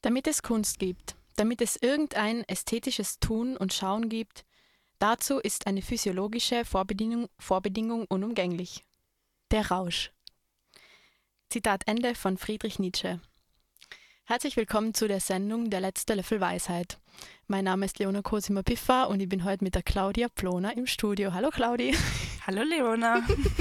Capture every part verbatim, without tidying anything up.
Damit es Kunst gibt, damit es irgendein ästhetisches Tun und Schauen gibt, dazu ist eine physiologische Vorbedingung, Vorbedingung unumgänglich. Der Rausch. Zitat Ende von Friedrich Nietzsche. Herzlich willkommen zu der Sendung Der letzte Löffel Weisheit. Mein Name ist Leona Cosima-Piffa und ich bin heute mit der Claudia Ploner im Studio. Hallo Claudi. Hallo Leona.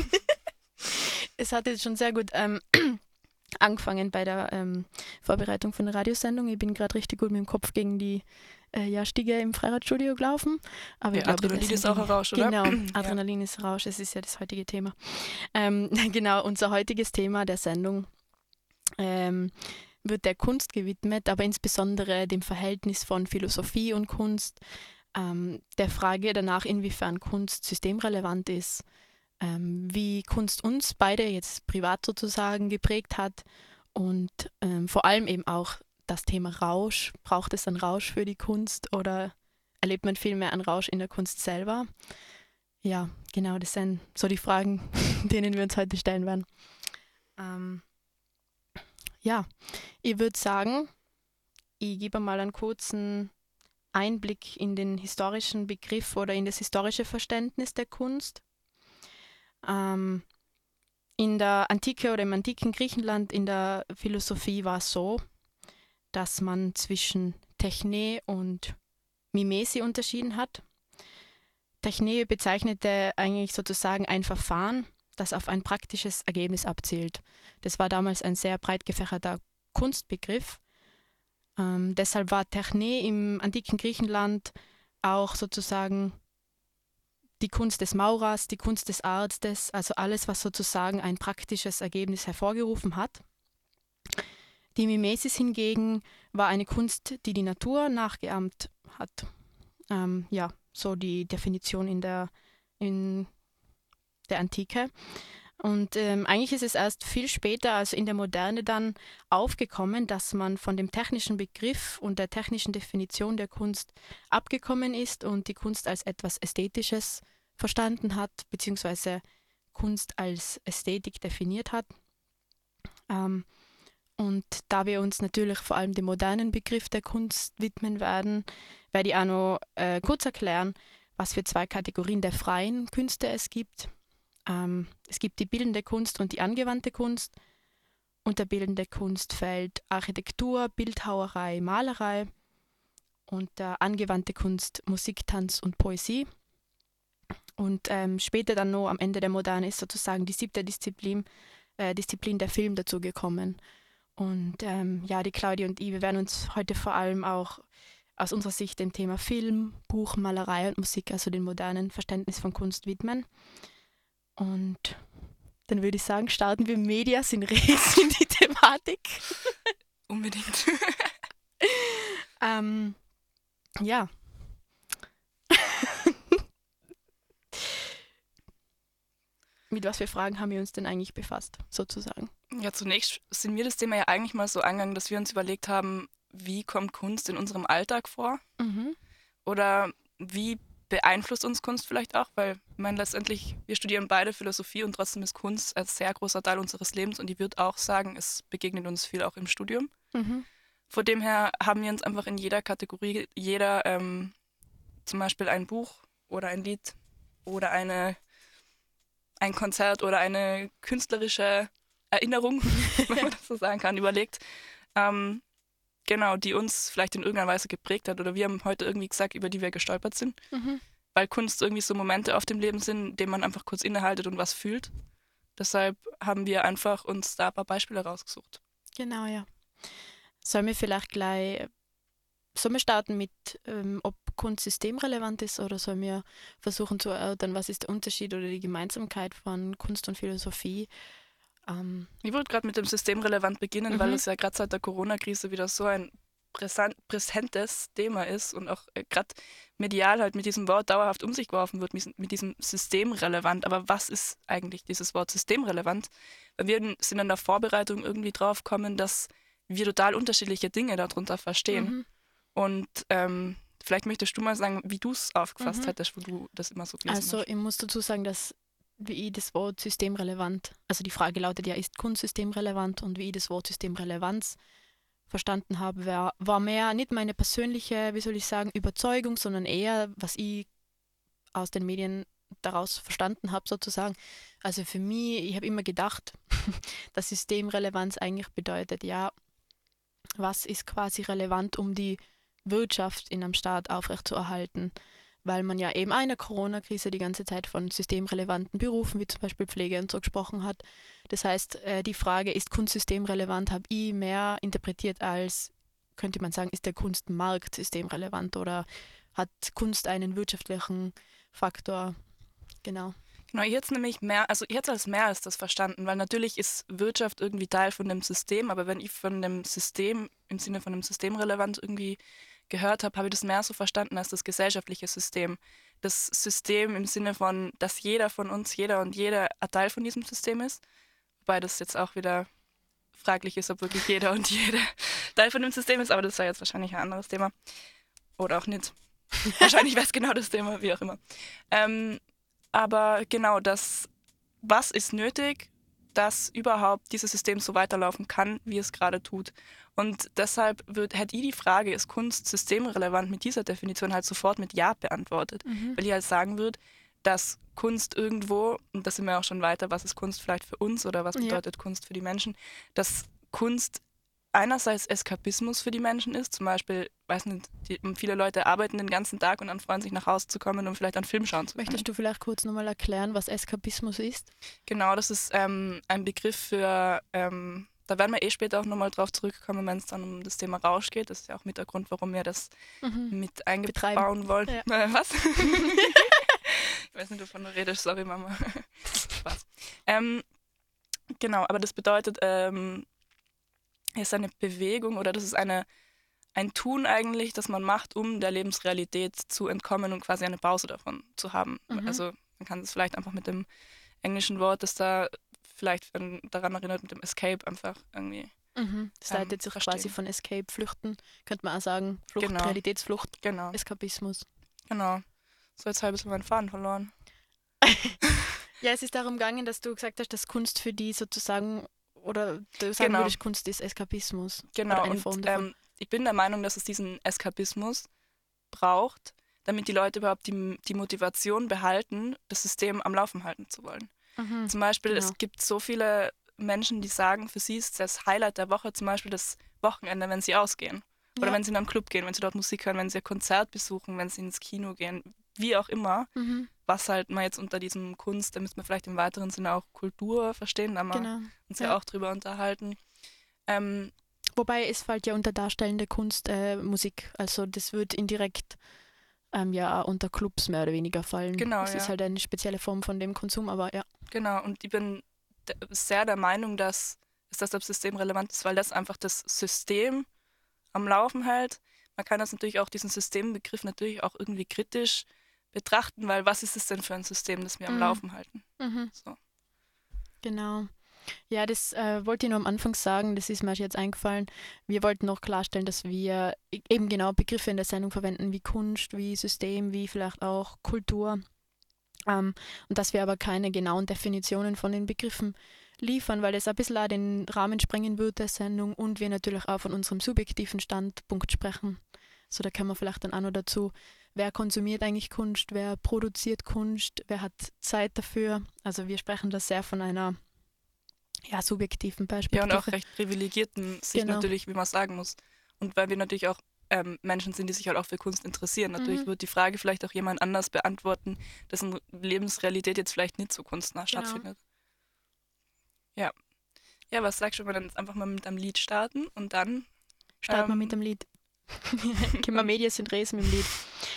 Es hat jetzt schon sehr gut ähm, angefangen bei der ähm, Vorbereitung von der Radiosendung. Ich bin gerade richtig gut mit dem Kopf gegen die äh, ja, Stiege im Freiradstudio gelaufen. Aber Ja, ich glaube, Adrenalin ist auch ein Rausch, oder? Genau, Adrenalin ja. ist Rausch, es ist ja das heutige Thema. Ähm, genau, unser heutiges Thema der Sendung ähm, wird der Kunst gewidmet, aber insbesondere dem Verhältnis von Philosophie und Kunst, ähm, der Frage danach, inwiefern Kunst systemrelevant ist, ähm, wie Kunst uns beide jetzt privat sozusagen geprägt hat und ähm, vor allem eben auch das Thema Rausch. Braucht es einen Rausch für die Kunst oder erlebt man vielmehr einen Rausch in der Kunst selber? Ja, genau, das sind so die Fragen, denen wir uns heute stellen werden. Ähm, ja, ich würde sagen, ich gebe mal einen kurzen Einblick in den historischen Begriff oder in das historische Verständnis der Kunst. Ähm, in der Antike oder im antiken Griechenland, in der Philosophie war es so, dass man zwischen Techne und Mimese unterschieden hat. Techne bezeichnete eigentlich sozusagen ein Verfahren, das auf ein praktisches Ergebnis abzielt. Das war damals ein sehr breit gefächerter Kunstbegriff. Ähm, deshalb war Techne im antiken Griechenland auch sozusagen die Kunst des Maurers, die Kunst des Arztes, also alles, was sozusagen ein praktisches Ergebnis hervorgerufen hat. Die Mimesis hingegen war eine Kunst, die die Natur nachgeahmt hat. Ähm, ja, so die Definition in der, in der Antike. Und ähm, eigentlich ist es erst viel später, also in der Moderne dann aufgekommen, dass man von dem technischen Begriff und der technischen Definition der Kunst abgekommen ist und die Kunst als etwas Ästhetisches verstanden hat, beziehungsweise Kunst als Ästhetik definiert hat. Ähm, und da wir uns natürlich vor allem dem modernen Begriff der Kunst widmen werden, werde ich auch noch äh, kurz erklären, was für zwei Kategorien der freien Künste es gibt. Ähm, es gibt die bildende Kunst und die angewandte Kunst. Unter bildende Kunst fällt Architektur, Bildhauerei, Malerei. Unter angewandte Kunst Musik, Tanz und Poesie. Und ähm, später dann noch am Ende der Moderne ist sozusagen die siebte Disziplin, äh, Disziplin der Film dazugekommen. Und ähm, ja, die Claudia und ich, wir werden uns heute vor allem auch aus unserer Sicht dem Thema Film, Buch, Malerei und Musik, also dem modernen Verständnis von Kunst widmen. Und dann würde ich sagen, starten wir Medias in Res in die Thematik. Unbedingt. ähm, ja. Mit was für Fragen haben wir uns denn eigentlich befasst, sozusagen? Ja, zunächst sind wir das Thema ja eigentlich mal so angegangen, dass wir uns überlegt haben, wie kommt Kunst in unserem Alltag vor? Mhm. Oder wie beeinflusst uns Kunst vielleicht auch? Weil, ich meine, letztendlich, wir studieren beide Philosophie und trotzdem ist Kunst ein sehr großer Teil unseres Lebens und ich würde auch sagen, es begegnet uns viel auch im Studium. Mhm. Von dem her haben wir uns einfach in jeder Kategorie, jeder ähm, zum Beispiel ein Buch oder ein Lied oder eine, ein Konzert oder eine künstlerische Erinnerung, wenn man das so sagen kann, überlegt, ähm, genau, die uns vielleicht in irgendeiner Weise geprägt hat oder wir haben heute irgendwie gesagt, über die wir gestolpert sind, Mhm. weil Kunst irgendwie so Momente auf dem Leben sind, in denen man einfach kurz innehaltet und was fühlt. Deshalb haben wir einfach uns da ein paar Beispiele rausgesucht. Genau, ja. Sollen wir vielleicht gleich, sollen wir starten mit, ähm, ob Kunst systemrelevant ist oder sollen wir versuchen zu erörtern, was ist der Unterschied oder die Gemeinsamkeit von Kunst und Philosophie? Ähm, Ich wollte gerade mit dem System relevant beginnen, Mhm. weil es ja gerade seit der Corona-Krise wieder so ein präsent, präsentes Thema ist und auch äh, gerade medial halt mit diesem Wort dauerhaft um sich geworfen wird, mit, mit diesem systemrelevant. Aber was ist eigentlich dieses Wort systemrelevant? Weil wir sind in der Vorbereitung irgendwie drauf gekommen, dass wir total unterschiedliche Dinge darunter verstehen. Mhm. Und ähm, vielleicht möchtest du mal sagen, wie du es aufgefasst Mhm. hättest, wo du das immer so gelesen Also hast. ich muss dazu sagen, dass wie ich das Wort systemrelevant, also die Frage lautet ja, ist Kunst systemrelevant und wie ich das Wort Systemrelevanz verstanden habe, war, war mehr nicht meine persönliche, wie soll ich sagen, Überzeugung, sondern eher, was ich aus den Medien daraus verstanden habe sozusagen. Also für mich, ich habe immer gedacht, dass Systemrelevanz eigentlich bedeutet, ja, was ist quasi relevant, um die Wirtschaft in einem Staat aufrechtzuerhalten, weil man ja eben auch in der Corona-Krise die ganze Zeit von systemrelevanten Berufen, wie zum Beispiel Pflege und so gesprochen hat. Das heißt, äh, die Frage, ist Kunst systemrelevant, habe ich mehr interpretiert als, könnte man sagen, ist der Kunstmarkt systemrelevant oder hat Kunst einen wirtschaftlichen Faktor? Genau. Genau, jetzt nämlich mehr, also jetzt als mehr als das verstanden, weil natürlich ist Wirtschaft irgendwie Teil von dem System, aber wenn ich von dem System, im Sinne von dem System relevant irgendwie gehört habe, habe ich das mehr so verstanden als das gesellschaftliche System. Das System im Sinne von, dass jeder von uns, jeder und jede ein Teil von diesem System ist, wobei das jetzt auch wieder fraglich ist, ob wirklich jeder und jede Teil von dem System ist, aber das war jetzt wahrscheinlich ein anderes Thema. Oder auch nicht. Wahrscheinlich wäre es genau das Thema, wie auch immer. Ähm, aber genau das, was ist nötig, dass überhaupt dieses System so weiterlaufen kann, wie es gerade tut. Und deshalb wird, hätte ich die Frage, ist Kunst systemrelevant, mit dieser Definition halt sofort mit Ja beantwortet. Mhm. Weil ich halt sagen würde, dass Kunst irgendwo, und da sind wir auch schon weiter, was ist Kunst vielleicht für uns oder was bedeutet ja. Kunst für die Menschen, dass Kunst einerseits Eskapismus für die Menschen ist, zum Beispiel, weiß nicht, die, viele Leute arbeiten den ganzen Tag und dann freuen sich nach Hause zu kommen und vielleicht einen Film schauen zu können. Möchtest du vielleicht kurz nochmal erklären, was Eskapismus ist? Genau, das ist ähm, ein Begriff für, ähm, da werden wir eh später auch nochmal drauf zurückkommen, wenn es dann um das Thema Rausch geht. Das ist ja auch mit der Grund, warum wir das mhm. mit einbauen wollen. Ja. Äh, was? Ich weiß nicht, wovon du redest, sorry Mama. Spaß. Ähm, genau, aber das bedeutet, ähm, es ist eine Bewegung oder das ist eine, ein Tun eigentlich, das man macht, um der Lebensrealität zu entkommen und quasi eine Pause davon zu haben. Mhm. Also man kann es vielleicht einfach mit dem englischen Wort, das da vielleicht daran erinnert, mit dem Escape einfach irgendwie. Mhm. Das ähm, leitet sich verstehen. Quasi von Escape, Flüchten, könnte man auch sagen. Flucht, genau. Realitätsflucht, genau. Eskapismus. Genau. So, jetzt habe ich ein bisschen meinen Faden verloren. Ja, es ist darum gegangen, dass du gesagt hast, dass Kunst für die sozusagen, oder du sagen genau. würdest, Kunst ist Eskapismus. Genau, oder eine und Form davon. Ähm, ich bin der Meinung, dass es diesen Eskapismus braucht, damit die Leute überhaupt die, die Motivation behalten, das System am Laufen halten zu wollen. Mhm, zum Beispiel, genau. Es gibt so viele Menschen, die sagen, für sie ist das Highlight der Woche zum Beispiel das Wochenende, wenn sie ausgehen. Oder ja. wenn sie in einen Club gehen, wenn sie dort Musik hören, wenn sie ein Konzert besuchen, wenn sie ins Kino gehen, wie auch immer. Mhm. Was halt man jetzt unter diesem Kunst, da müssen wir vielleicht im weiteren Sinne auch Kultur verstehen, da haben wir genau. uns ja. ja auch drüber unterhalten. Ähm, Wobei es fällt ja unter darstellende Kunst äh, Musik, also das wird indirekt ähm, ja unter Clubs mehr oder weniger fallen. Genau, das ja. ist halt eine spezielle Form von dem Konsum, aber ja. Genau, und ich bin d- sehr der Meinung, dass, dass das System relevant ist, weil das einfach das System am Laufen hält. Man kann das natürlich auch, diesen Systembegriff natürlich auch irgendwie kritisch betrachten, weil was ist es denn für ein System, das wir am mhm. Laufen halten? Mhm. So. Genau. Ja, das äh, wollte ich nur am Anfang sagen, das ist mir jetzt eingefallen. Wir wollten noch klarstellen, dass wir eben genau Begriffe in der Sendung verwenden, wie Kunst, wie System, wie vielleicht auch Kultur. Ähm, und dass wir aber keine genauen Definitionen von den Begriffen liefern, weil das ein bisschen auch den Rahmen sprengen wird der Sendung und wir natürlich auch von unserem subjektiven Standpunkt sprechen. So, da können wir vielleicht dann auch noch dazu, wer konsumiert eigentlich Kunst, wer produziert Kunst, wer hat Zeit dafür. Also wir sprechen da sehr von einer ja, subjektiven Perspektive. Ja, und auch recht privilegierten Sicht genau. natürlich, wie man sagen muss. Und weil wir natürlich auch ähm, Menschen sind, die sich halt auch für Kunst interessieren. Natürlich mhm. wird die Frage vielleicht auch jemand anders beantworten, dessen Lebensrealität jetzt vielleicht nicht so kunstnah genau. stattfindet. Ja. Ja, was sagst du, wenn wir dann jetzt einfach mal mit einem Lied starten und dann... Starten wir ähm, mit dem Lied. Gehen wir Medias in Res mit dem Lied.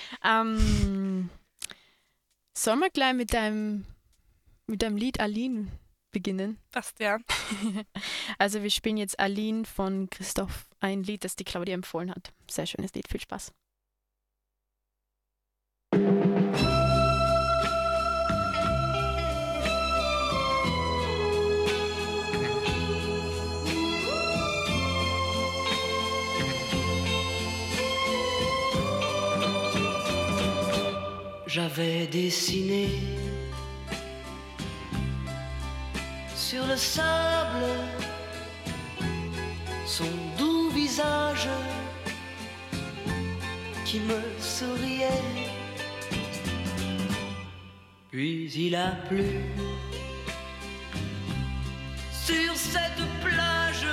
Ähm, sollen wir gleich mit deinem, mit deinem Lied Aline beginnen? Passt, ja. Also wir spielen jetzt Aline von Christoph, ein Lied, das die Claudia empfohlen hat. Sehr schönes Lied, viel Spaß. J'avais dessiné sur le sable son doux visage visage qui me souriait. Puis il a plu sur cette plage,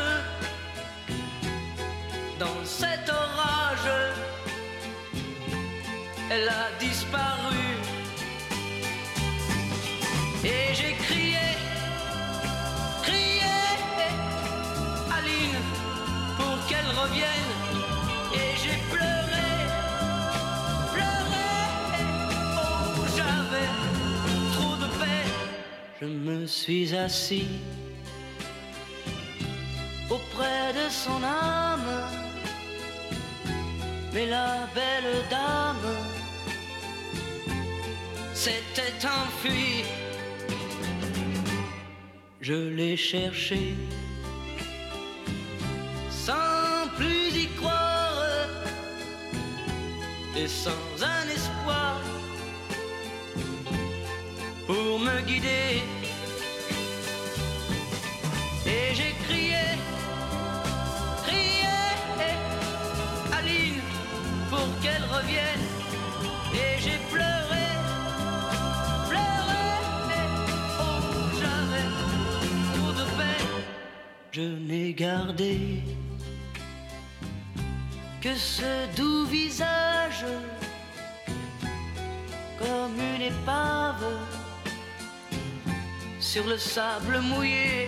dans cet orage, elle a disparu. Et j'ai crié, crié, Aline, pour qu'elle revienne. Et j'ai pleuré, pleuré, oh j'avais trop de peine. Je me suis assis auprès de son âme, mais la belle dame s'était enfuie. Je l'ai cherché sans plus y croire et sans un espoir pour me guider. Et j'ai crié, crié, Aline, pour qu'elle revienne. Et j'ai pleuré, pleuré, oh j'avais trop de peine. Je n'ai gardé que ce doux visage comme une épave sur le sable mouillé.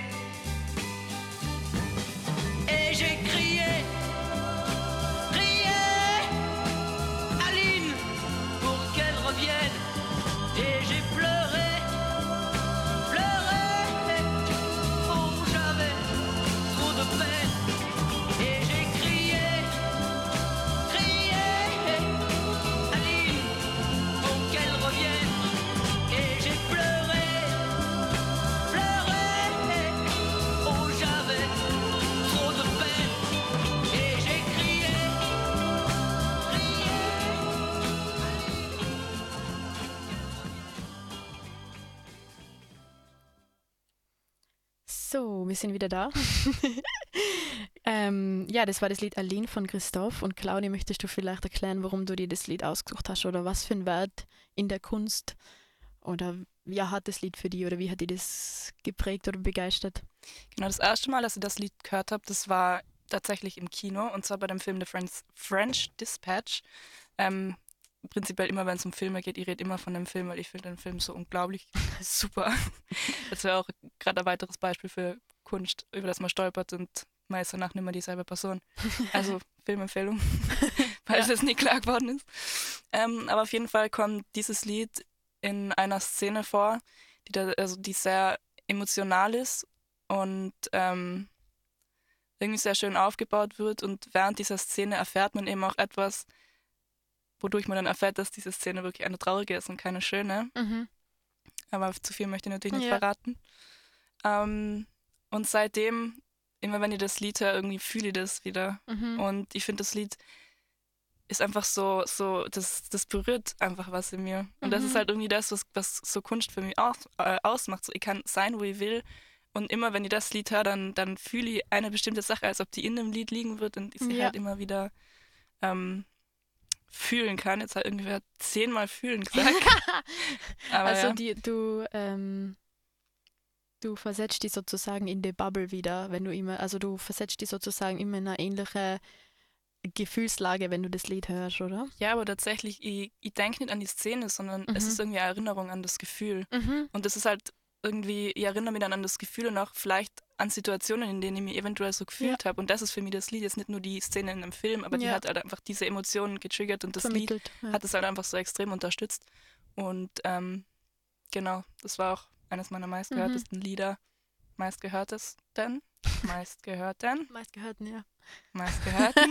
Et j'ai crié, crié, Aline, pour qu'elle revienne. Et j'ai pleuré, pleuré, oh j'avais trop de peine. Et j'ai crié, crié, Aline, pour qu'elle revienne. Et j'ai pleuré, pleuré, oh j'avais trop de peine. Et j'ai crié, crié. So, wir sind wieder da. ähm, ja, das war das Lied Aline von Christoph. Und Claudia, möchtest du vielleicht erklären, warum du dir das Lied ausgesucht hast oder was für einen Wert in der Kunst oder ja, hat das Lied für dich oder wie hat dich das geprägt oder begeistert? Genau, das erste Mal, dass ich das Lied gehört habe, das war tatsächlich im Kino und zwar bei dem Film The French, French Dispatch. Ähm, prinzipiell immer, wenn es um Filme geht, ich rede immer von dem Film, weil ich finde den Film so unglaublich super. Das wäre auch gerade ein weiteres Beispiel für Kunst, über das man stolpert und man ist danach nicht mehr dieselbe Person. Also Filmempfehlung, falls Ja. es nicht klar geworden ist. Ähm, aber auf jeden Fall kommt dieses Lied in einer Szene vor, die, da, also die sehr emotional ist und ähm, irgendwie sehr schön aufgebaut wird. Und während dieser Szene erfährt man eben auch etwas, wodurch man dann erfährt, dass diese Szene wirklich eine traurige ist und keine schöne. Mhm. Aber zu viel möchte ich natürlich nicht Ja. verraten. Ähm, und seitdem, immer wenn ich das Lied höre, irgendwie fühle ich das wieder. Mhm. Und ich finde, das Lied ist einfach so, so das, das berührt einfach was in mir. Und das Mhm. ist halt irgendwie das, was, was so Kunst für mich auch, äh, ausmacht. So, ich kann sein, wo ich will. Und immer, wenn ich das Lied höre, dann, dann fühle ich eine bestimmte Sache, als ob die in dem Lied liegen wird und ich sie Ja. halt immer wieder ähm, fühlen kann. Jetzt hat irgendwer zehnmal fühlen gesagt. Aber Also ja. die, du, ähm, du versetzt dich sozusagen in die Bubble wieder, wenn du immer, also du versetzt dich sozusagen immer in eine ähnliche Gefühlslage, wenn du das Lied hörst, oder? Ja, aber tatsächlich, ich, ich denke nicht an die Szene, sondern es Mhm. ist irgendwie eine Erinnerung an das Gefühl. Mhm. Und das ist halt irgendwie, ich erinnere mich dann an das Gefühl und auch vielleicht an Situationen, in denen ich mich eventuell so gefühlt habe. Und das ist für mich das Lied, jetzt nicht nur die Szene in einem Film, aber die Ja. hat halt einfach diese Emotionen getriggert und das Lied Vermittelt. Ja. hat es halt einfach so extrem unterstützt. Und ähm, genau, das war auch eines meiner meistgehörtesten Lieder. Meistgehörtesten? Meistgehörten? Meistgehörten, ja. Meistgehörten?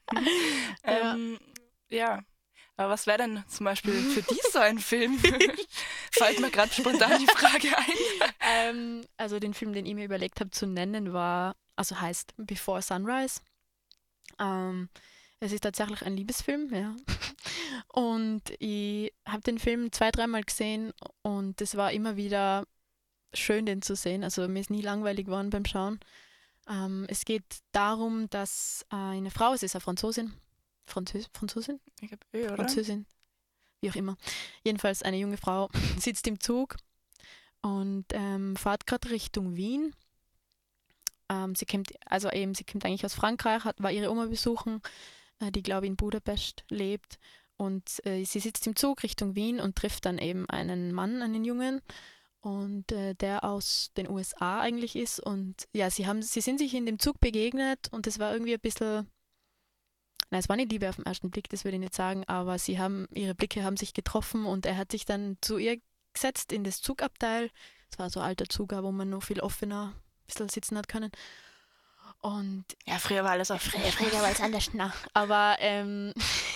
Ja. ähm, ja. Aber was wäre denn zum Beispiel für dich so ein Film? Fällt mir gerade spontan die Frage ein. Ähm, also den Film, den ich mir überlegt habe zu nennen, war, also heißt Before Sunrise. Ähm, es ist tatsächlich ein Liebesfilm, ja. Und ich habe den Film zwei, dreimal gesehen und es war immer wieder schön, den zu sehen. Also mir ist nie langweilig geworden beim Schauen. Ähm, es geht darum, dass eine Frau, es ist eine Franzosin, Französ Franzosin? Ich glaube, eh, oder? Französin, wie auch immer. Jedenfalls eine junge Frau sitzt im Zug und ähm, fährt gerade Richtung Wien. Ähm, sie kommt, also eben, sie kommt eigentlich aus Frankreich, hat, war ihre Oma besuchen, äh, die glaube ich in Budapest lebt. Und äh, sie sitzt im Zug Richtung Wien und trifft dann eben einen Mann, einen Jungen, und äh, der aus den U S A eigentlich ist. Und ja, sie haben, sie sind sich in dem Zug begegnet und es war irgendwie ein bisschen, nein, es war nicht Liebe auf den ersten Blick, das würde ich nicht sagen, aber sie haben, ihre Blicke haben sich getroffen und er hat sich dann zu ihr gesetzt in das Zugabteil. Es war so ein alter Zug, wo man noch viel offener ein bisschen sitzen hat können. Und Ja, früher war alles auch früher, früher war es anders, na. Aber ähm,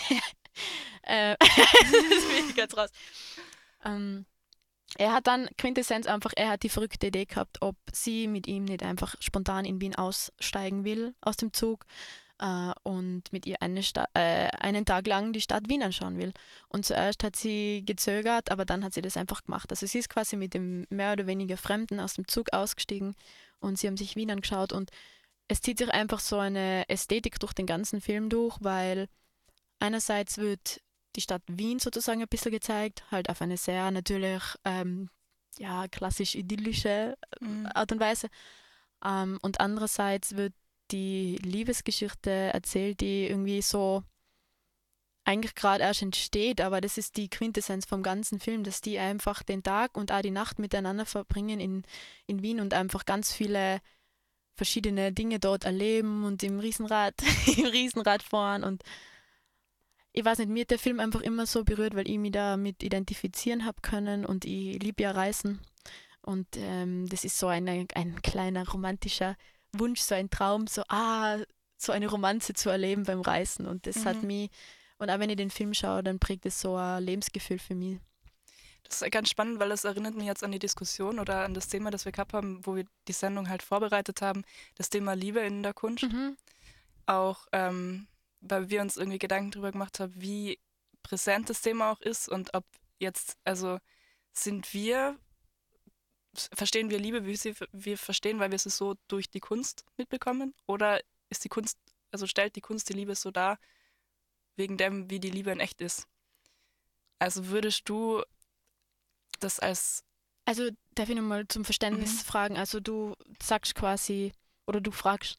äh, das bin ich ganz raus. Ähm, er hat dann Quintessenz einfach, er hat die verrückte Idee gehabt, ob sie mit ihm nicht einfach spontan in Wien aussteigen will aus dem Zug äh, und mit ihr eine Sta- äh, einen Tag lang die Stadt Wien anschauen will. Und zuerst hat sie gezögert, aber dann hat sie das einfach gemacht. Also sie ist quasi mit dem mehr oder weniger Fremden aus dem Zug ausgestiegen und sie haben sich Wien angeschaut und es zieht sich einfach so eine Ästhetik durch den ganzen Film durch, weil einerseits wird die Stadt Wien sozusagen ein bisschen gezeigt, halt auf eine sehr natürlich ähm, ja, klassisch idyllische Mhm. Art und Weise. Ähm, und andererseits wird die Liebesgeschichte erzählt, die irgendwie so eigentlich gerade erst entsteht, aber das ist die Quintessenz vom ganzen Film, dass die einfach den Tag und auch die Nacht miteinander verbringen in, in Wien und einfach ganz viele verschiedene Dinge dort erleben und im Riesenrad, im Riesenrad fahren und ich weiß nicht, mir hat der Film einfach immer so berührt, weil ich mich damit identifizieren habe können und ich liebe ja Reisen und ähm, das ist so eine, ein kleiner romantischer Wunsch, so ein Traum, so ah, so eine Romanze zu erleben beim Reisen und das hat Mhm. mich, und auch wenn ich den Film schaue, dann prägt es so ein Lebensgefühl für mich. Das ist ganz spannend, weil es erinnert mich jetzt an die Diskussion oder an das Thema, das wir gehabt haben, wo wir die Sendung halt vorbereitet haben, das Thema Liebe in der Kunst. Mhm. Auch ähm, weil wir uns irgendwie Gedanken darüber gemacht haben, wie präsent das Thema auch ist und ob jetzt, also sind wir, verstehen wir Liebe, wie sie wir verstehen, weil wir sie so durch die Kunst mitbekommen? Oder ist die Kunst, also stellt die Kunst die Liebe so dar, wegen dem, wie die Liebe in echt ist? Also würdest du das als Also darf ich nochmal zum Verständnis Mhm. fragen, also du sagst quasi, oder du fragst,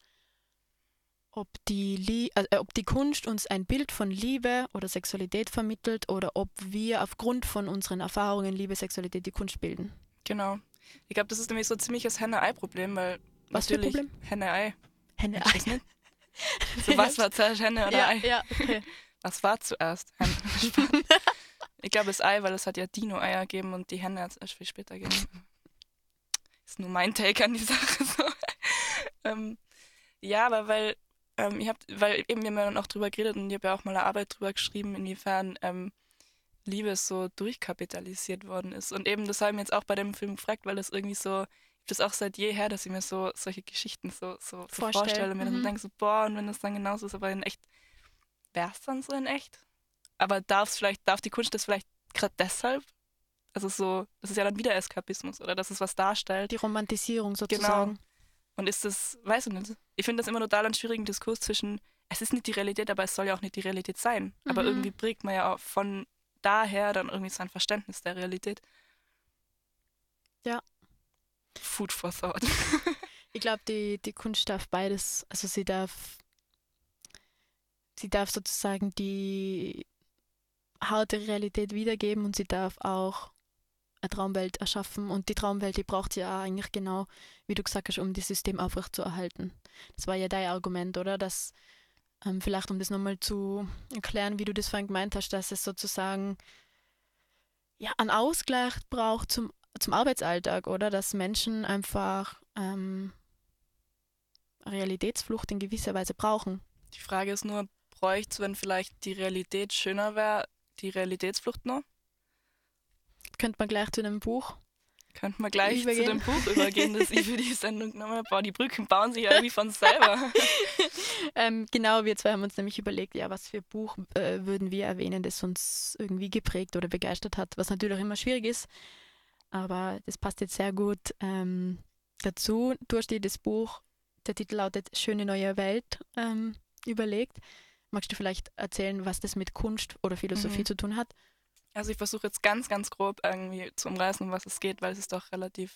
ob die, Lie äh, ob die Kunst uns ein Bild von Liebe oder Sexualität vermittelt oder ob wir aufgrund von unseren Erfahrungen Liebe, Sexualität die Kunst bilden. Genau. Ich glaube, das ist nämlich so ziemlich das Henne-Ei-Problem, weil Was für ein natürlich Problem? Henne-Ei. Henne, Kennst du das nicht? So, was war zuerst Henne oder ja, Ei? ja, okay. Was war zuerst? Henne. Spaß. Ich glaube, das Ei, weil es hat ja Dino-Eier gegeben und die Henne hat es erst viel später gegeben. Ist nur mein Take an die Sache. So. ähm, ja, aber weil, ähm, ich hab, weil eben wir haben ja dann auch drüber geredet und ich habe ja auch mal eine Arbeit drüber geschrieben, inwiefern ähm, Liebe so durchkapitalisiert worden ist. Und eben, das habe ich mir jetzt auch bei dem Film gefragt, weil das irgendwie so, ich das auch seit jeher, dass ich mir so solche Geschichten so, so, so Vorstell. vorstelle und mir dann Mhm. denke so, boah, und wenn das dann genauso ist, aber in echt, wäre es dann so in echt? Aber darf es vielleicht, darf die Kunst das vielleicht gerade deshalb? Also so, das ist ja dann wieder Eskapismus oder dass es was darstellt. Die Romantisierung Genau. sozusagen. Und ist das, weiß ich nicht. Ich finde das immer total einen schwierigen Diskurs zwischen, es ist nicht die Realität, aber es soll ja auch nicht die Realität sein. Aber Mhm. irgendwie prägt man ja auch von daher dann irgendwie sein Verständnis der Realität. Ja. Food for thought. Ich glaube, die, die Kunst darf beides, also sie darf, sie darf sozusagen die harte Realität wiedergeben und sie darf auch eine Traumwelt erschaffen und die Traumwelt, die braucht ja auch eigentlich genau, wie du gesagt hast, um das System aufrechtzuerhalten. Das war ja dein Argument, oder? Dass ähm, vielleicht, um das nochmal zu erklären, wie du das vorhin gemeint hast, dass es sozusagen ja, einen Ausgleich braucht zum, zum Arbeitsalltag, oder? Dass Menschen einfach ähm, Realitätsflucht in gewisser Weise brauchen. Die Frage ist nur, bräuchte es, wenn vielleicht die Realität schöner wäre, die Realitätsflucht noch? Könnte man gleich zu einem Buch Könnten wir gleich Übergehen. zu dem Buch übergehen, das ich für die Sendung genommen habe. Boah, die Brücken bauen sich ja irgendwie von selber. ähm, genau, wir zwei haben uns nämlich überlegt, ja, was für Buch äh, würden wir erwähnen, das uns irgendwie geprägt oder begeistert hat, was natürlich auch immer schwierig ist, aber das passt jetzt sehr gut ähm, dazu. Du hast dir das Buch der Titel lautet Schöne neue Welt, ähm, überlegt. Magst du vielleicht erzählen, was das mit Kunst oder Philosophie Mhm. zu tun hat? Also ich versuche jetzt ganz, ganz grob irgendwie zu umreißen, um was es geht, weil es ist doch relativ,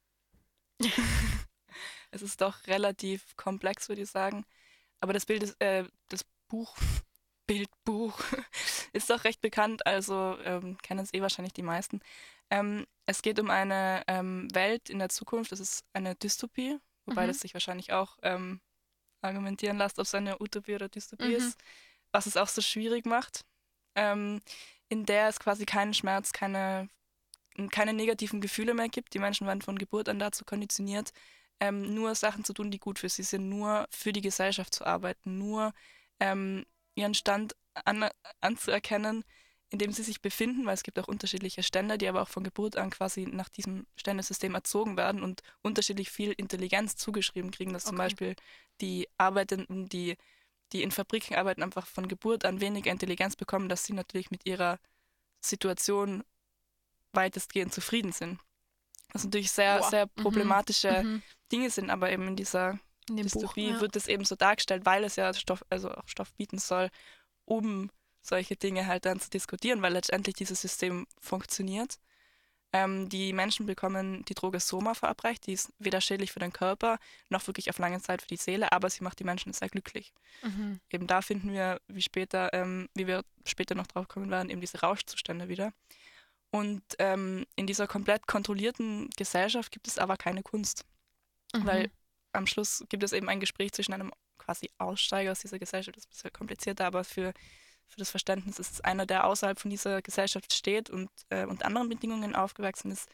es ist doch relativ komplex, würde ich sagen. Aber das Bild ist, äh, das Buch, Bildbuch, ist doch recht bekannt, also ähm, kennen es eh wahrscheinlich die meisten. Ähm, es geht um eine ähm, Welt in der Zukunft, das ist eine Dystopie, wobei Mhm. das sich wahrscheinlich auch ähm, argumentieren lässt, ob es eine Utopie oder Dystopie Mhm. ist, was es auch so schwierig macht, ähm, in der es quasi keinen Schmerz, keine, keine negativen Gefühle mehr gibt. Die Menschen werden von Geburt an dazu konditioniert, ähm, nur Sachen zu tun, die gut für sie sind, nur für die Gesellschaft zu arbeiten, nur ähm, ihren Stand an, anzuerkennen, in dem sie sich befinden, weil es gibt auch unterschiedliche Stände, die aber auch von Geburt an quasi nach diesem Ständesystem erzogen werden und unterschiedlich viel Intelligenz zugeschrieben kriegen, dass zum Okay. Beispiel die Arbeitenden, die, die in Fabriken arbeiten, einfach von Geburt an weniger Intelligenz bekommen, dass sie natürlich mit ihrer Situation weitestgehend zufrieden sind. Was natürlich sehr, Boah. sehr Mhm. problematische Mhm. Dinge sind, aber eben in dieser In dem Buch. Dystopie Ja. wird es eben so dargestellt, weil es ja Stoff, also auch Stoff bieten soll, um solche Dinge halt dann zu diskutieren, weil letztendlich dieses System funktioniert. Ähm, die Menschen bekommen die Droge Soma verabreicht, die ist weder schädlich für den Körper, noch wirklich auf lange Zeit für die Seele, aber sie macht die Menschen sehr glücklich. Mhm. Eben da finden wir, wie später, ähm, wie wir später noch drauf kommen werden, eben diese Rauschzustände wieder. Und ähm, in dieser komplett kontrollierten Gesellschaft gibt es aber keine Kunst. Mhm. Weil am Schluss gibt es eben ein Gespräch zwischen einem quasi Aussteiger aus dieser Gesellschaft, das ist ein bisschen komplizierter, aber für, für das Verständnis ist es einer, der außerhalb von dieser Gesellschaft steht und äh, unter anderen Bedingungen aufgewachsen ist,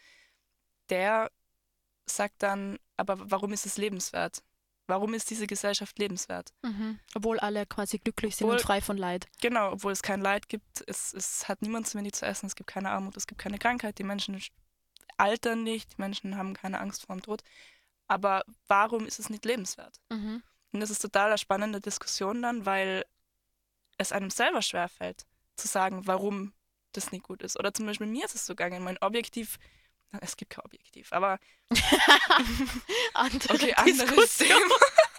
der sagt dann, aber warum ist es lebenswert? Warum ist diese Gesellschaft lebenswert? Mhm. Obwohl alle quasi glücklich sind Obwohl- und frei von Leid. Genau, obwohl es kein Leid gibt, es, es hat niemand zu wenig zu essen, es gibt keine Armut, es gibt keine Krankheit, die Menschen altern nicht, die Menschen haben keine Angst vor dem Tod. Aber warum ist es nicht lebenswert? Mhm. Und das ist total eine spannende Diskussion dann, weil es einem selber schwerfällt, zu sagen, warum das nicht gut ist. Oder zum Beispiel mir ist es so gegangen, mein Objektiv, na, es gibt kein Objektiv, aber Andere okay, anderes Diskussion. Thema.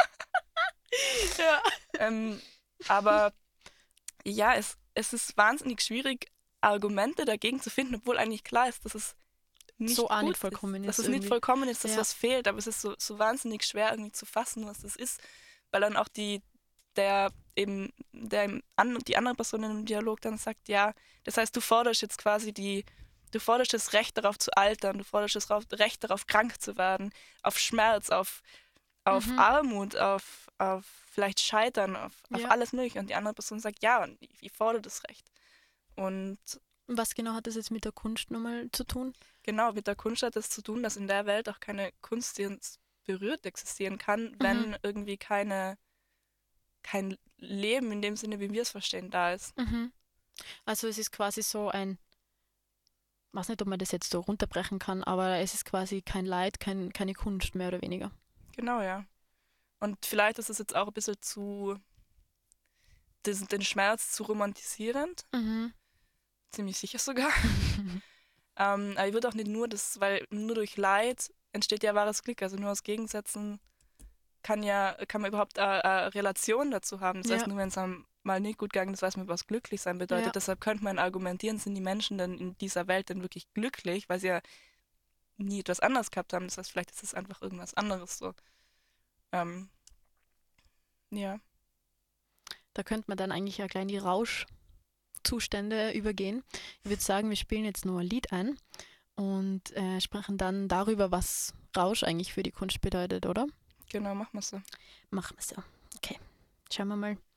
Ja. ähm, aber ja, es, es ist wahnsinnig schwierig, Argumente dagegen zu finden, obwohl eigentlich klar ist, dass es nicht So auch gut nicht vollkommen ist. Dass ist es nicht irgendwie. vollkommen ist, dass Ja. was fehlt, aber es ist so, so wahnsinnig schwer irgendwie zu fassen, was das ist, weil dann auch die, der eben, der im an, die andere Person in dem Dialog dann sagt, ja, das heißt, du forderst jetzt quasi die, du forderst das Recht darauf zu altern, du forderst das Recht darauf krank zu werden, auf Schmerz, auf, auf Mhm. Armut, auf, auf vielleicht Scheitern, auf, auf Ja. alles mögliche. Und die andere Person sagt, ja, und ich, ich fordere das Recht. Und Was genau hat das jetzt mit der Kunst nochmal zu tun? genau, mit der Kunst hat es zu tun, dass in der Welt auch keine Kunst, die uns berührt, existieren kann, wenn irgendwie keine, kein Leben in dem Sinne, wie wir es verstehen, da ist. Mhm. Also es ist quasi so ein, ich weiß nicht, ob man das jetzt so runterbrechen kann, aber es ist quasi kein Leid, kein, keine Kunst, mehr oder weniger. Genau, ja. Und vielleicht ist es jetzt auch ein bisschen zu, den, den Schmerz zu romantisierend, Mhm. ziemlich sicher sogar. ähm, aber ich würde auch nicht nur das, weil nur durch Leid entsteht ja wahres Glück, also nur aus Gegensätzen kann ja, kann man überhaupt eine, eine Relation dazu haben. Das Ja. heißt, nur wenn es einem mal nicht gut gegangen ist, weiß man, was glücklich sein bedeutet. Ja. Deshalb könnte man argumentieren, sind die Menschen denn in dieser Welt denn wirklich glücklich, weil sie ja nie etwas anderes gehabt haben. Das heißt, vielleicht ist es einfach irgendwas anderes so. Ähm, ja. Da könnte man dann eigentlich ja gleich in die Rauschzustände übergehen. Ich würde sagen, wir spielen jetzt nur ein Lied ein und äh, sprechen dann darüber, was Rausch eigentlich für die Kunst bedeutet, oder? Genau, machen wir so. Machen wir so. Okay, schauen wir mal.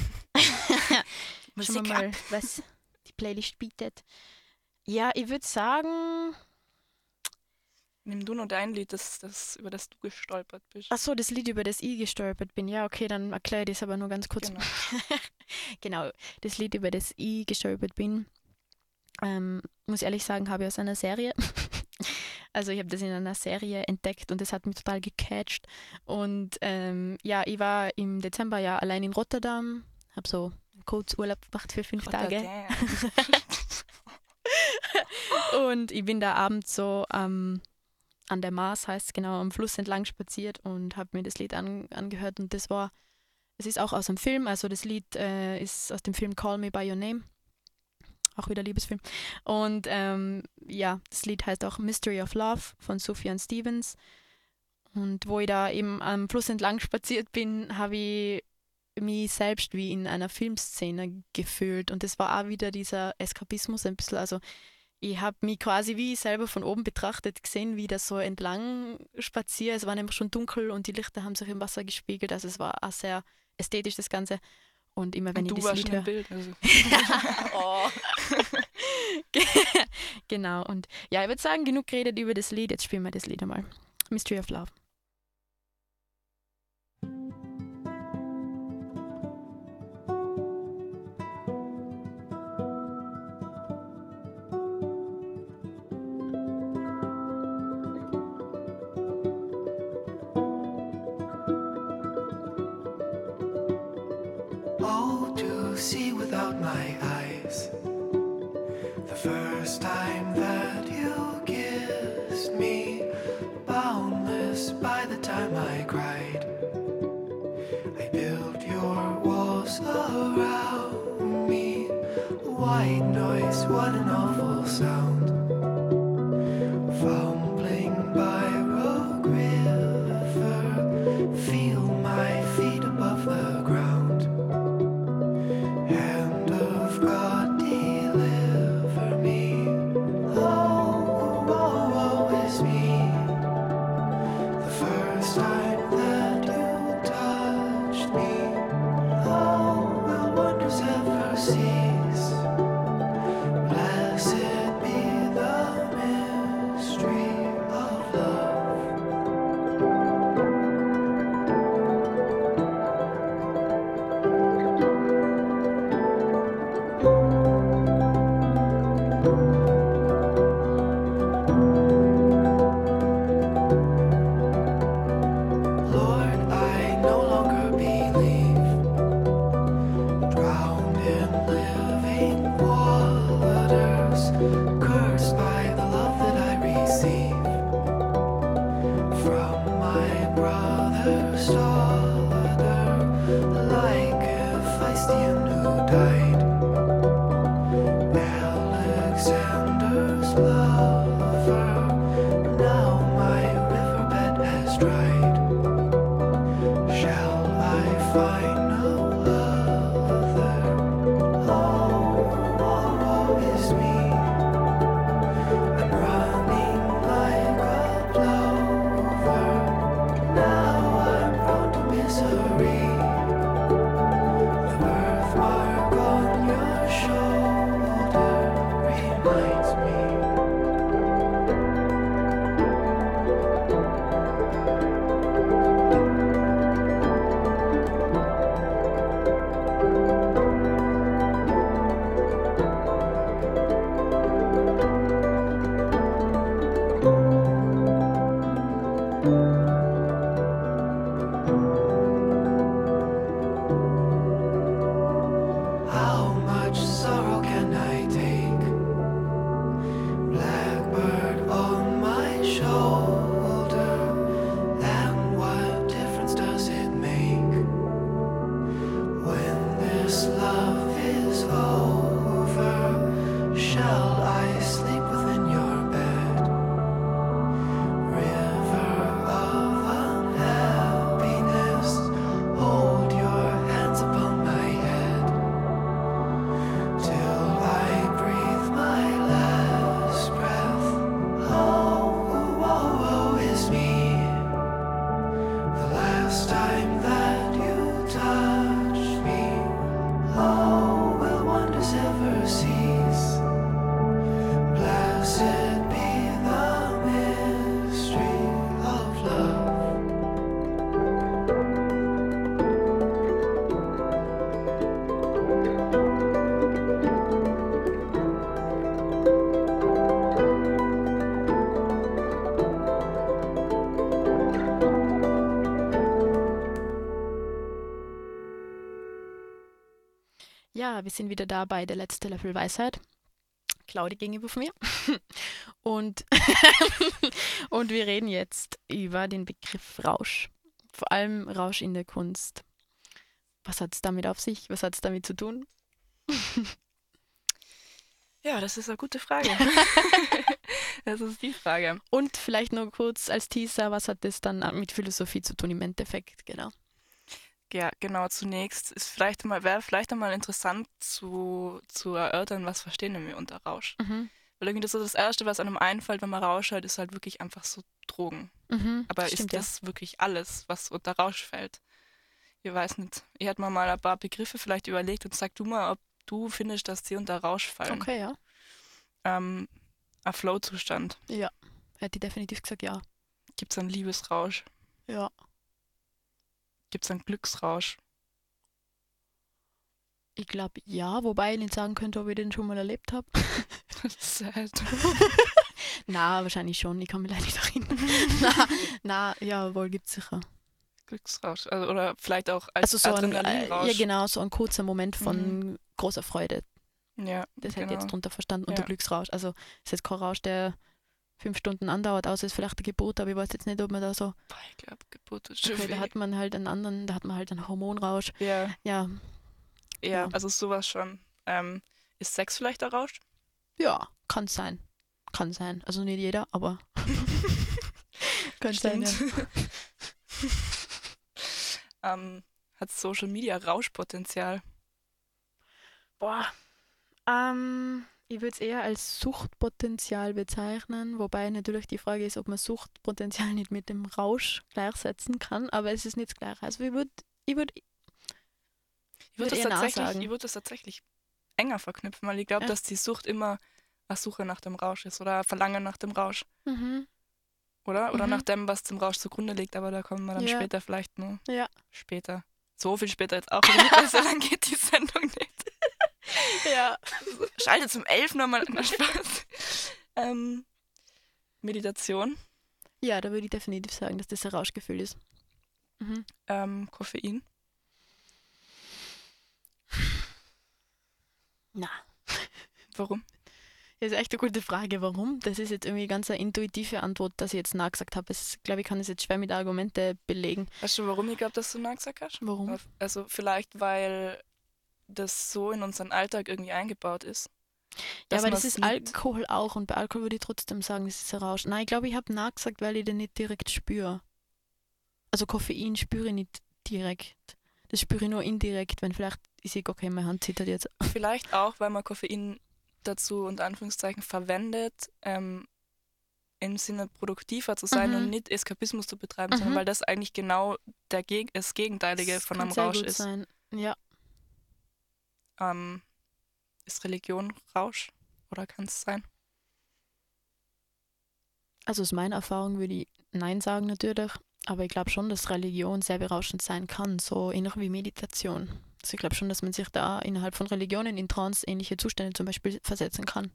Musik Schauen wir mal, was die Playlist bietet. Ja, ich würde sagen, Nimm du nur dein Lied, das, das, über das du gestolpert bist. ach so, das Lied, über das ich gestolpert bin. Ja, okay, dann erkläre ich das aber nur ganz kurz. Genau. Genau, das Lied, über das ich gestolpert bin, ähm, muss ehrlich sagen, habe ich aus einer Serie. Also ich habe das in einer Serie entdeckt und das hat mich total gecatcht. Und ähm, ja, ich war im Dezember ja allein in Rotterdam, habe so einen Kurzurlaub gemacht für fünf Tage. Rotterdam. Und ich bin da abends so am an der Maas heißt es genau, am Fluss entlang spaziert und habe mir das Lied an, angehört und das war, es ist auch aus einem Film, also das Lied äh, ist aus dem Film Call Me By Your Name, auch wieder Liebesfilm und ähm, ja, das Lied heißt auch Mystery of Love von Sufjan Stevens und wo ich da eben am Fluss entlang spaziert bin, habe ich mich selbst wie in einer Filmszene gefühlt und das war auch wieder dieser Eskapismus ein bisschen, also ich habe mich quasi wie selber von oben betrachtet gesehen, wie das so entlang spaziert. Es war nämlich schon dunkel und die Lichter haben sich im Wasser gespiegelt. Also es war auch sehr ästhetisch, das Ganze. Und immer wenn Und ich du das warst Lied schon höre. im Bild. Also. Oh. Genau. Und ja, ich würde sagen, genug geredet über das Lied. Jetzt spielen wir das Lied einmal. Mystery of Love. All to see without my eyes. The first time that you kissed me, boundless by the time I cried. I built your walls around me. White noise, what an awful sound. Fumbling by Rogue River, feel my feet above the ground. Hand of God, deliver me. Oh, woe, woe is me. The first time that you touched me, oh, will wonders ever cease? Blessed be the mystery of love. Lord, I no longer believe, drowned in living waters, cursed by the love that I receive from my brother's daughter, like a Philistine who died. Alexander's lover, now my riverbed has dried. Shall I find no other? Oh, woe, woe is me. I'm running like a plover. Now I'm prone to misery. The birthmark on your shoulder reminds me. How much sorrow can I take? Blackbird on my shoulder, and what difference does it make? When this love is over, shall I sleep within your bed? River of unhappiness, hold your hands upon my head. Till I breathe my last breath. Oh, woe, woe is me. The last time that you touched me, oh, will wonders ever cease? Blessed be the mystery of love. Ja, wir sind wieder da bei der letzte Löffel Weisheit. Claudi gegenüber von mir. Und, und wir reden jetzt über den Begriff Rausch. Vor allem Rausch in der Kunst. Was hat es damit auf sich? Was hat es damit zu tun? Ja, das ist eine gute Frage. Das ist die Frage. Und vielleicht nur kurz als Teaser, was hat das dann mit Philosophie zu tun im Endeffekt? Genau. Ja, genau, zunächst ist vielleicht mal, wäre vielleicht einmal interessant zu, zu erörtern, was verstehen wir unter Rausch. Mhm. Weil irgendwie das ist das Erste, was einem einfällt, wenn man Rausch hört, ist halt wirklich einfach so Drogen. Mhm. Aber Stimmt, ist das wirklich alles, was unter Rausch fällt? Ich weiß nicht. Ich hätte mir mal ein paar Begriffe vielleicht überlegt und sag du mal, ob du findest, dass die unter Rausch ja. fallen. Okay, ja. Ähm, ein Flow-Zustand. Ja, hätte ich definitiv gesagt, ja. Gibt es einen Liebesrausch? Ja. Gibt es einen Glücksrausch? Ich glaube, ja, wobei ich nicht sagen könnte, ob ich den schon mal erlebt habe. Sad. Na, wahrscheinlich schon. Ich kann mich leider nicht erinnern. na, na, ja, wohl gibt es sicher. Glücksrausch. Also, oder vielleicht auch als Also so ein, äh, Adrenalinrausch. ja genau, so ein kurzer Moment von großer Freude. Ja, Das hätte ich genau. jetzt drunter verstanden, unter Ja. Glücksrausch. Also ist jetzt kein Rausch, der fünf Stunden andauert, außer es ist vielleicht eine Geburt, aber ich weiß jetzt nicht, ob man da so, Boah, ich glaube, Geburt ist schon okay, da weh. hat man halt einen anderen, da hat man halt einen Hormonrausch. Ja, Ja, ja, Ja. also sowas schon. Ähm, ist Sex vielleicht ein Rausch? ja, kann sein. Kann sein. Also nicht jeder, aber kann sein, ja. Stimmt. ähm, hat Social Media Rauschpotenzial? Boah. Ähm, ich würde es eher als Suchtpotenzial bezeichnen, wobei natürlich die Frage ist, ob man Suchtpotenzial nicht mit dem Rausch gleichsetzen kann, aber es ist nicht das Gleiche. Also ich würde ich würd, Ich würde würd das, eher Nein tatsächlich- sagen. ich würd das tatsächlich enger verknüpfen, weil ich glaube, Ja. dass die Sucht immer eine Suche nach dem Rausch ist oder ein Verlangen nach dem Rausch, Mhm. oder? Oder Mhm. nach dem, was dem Rausch zugrunde liegt, aber da kommen wir dann Ja. später vielleicht nur. Ja. Später. So viel später jetzt auch wieder nicht, weil so lange geht die Sendung nicht. Ja. Schaltet zum elf nochmal. Na, Spaß. ähm, Meditation, Ja, da würde ich definitiv sagen, dass das ein Rauschgefühl ist. Mhm. ähm, Koffein. Na, Warum? das ist echt eine gute Frage. Warum? Das ist jetzt irgendwie eine ganz eine intuitive Antwort, dass ich jetzt Nein gesagt habe. Ich glaube, ich kann es jetzt schwer mit Argumente belegen. Weißt du, warum ich glaube, dass du Nein gesagt hast? Warum? Also vielleicht, weil das so in unseren Alltag irgendwie eingebaut ist. Ja, dass aber man's das ist nicht- Alkohol auch und bei Alkohol würde ich trotzdem sagen, das ist ein Rausch. Nein, ich glaube, ich habe Nein gesagt, weil ich den nicht direkt spüre. Also Koffein spüre ich nicht direkt. Das spüre ich nur indirekt, wenn vielleicht ich sehe, okay, meine Hand zittert jetzt. Vielleicht auch, weil man Koffein dazu unter Anführungszeichen verwendet, ähm, im Sinne produktiver zu sein Mhm. und nicht Eskapismus zu betreiben, Mhm. sondern weil das eigentlich genau der Geg das Gegenteilige Das von kann einem sehr Rausch gut ist. sein. Ja, Ähm, ist Religion Rausch? Oder kann es sein? also aus meiner Erfahrung würde ich Nein sagen natürlich, aber ich glaube schon, dass Religion sehr berauschend sein kann, so ähnlich wie Meditation. Also ich glaube schon, dass man sich da innerhalb von Religionen in trance-ähnliche Zustände zum Beispiel versetzen kann.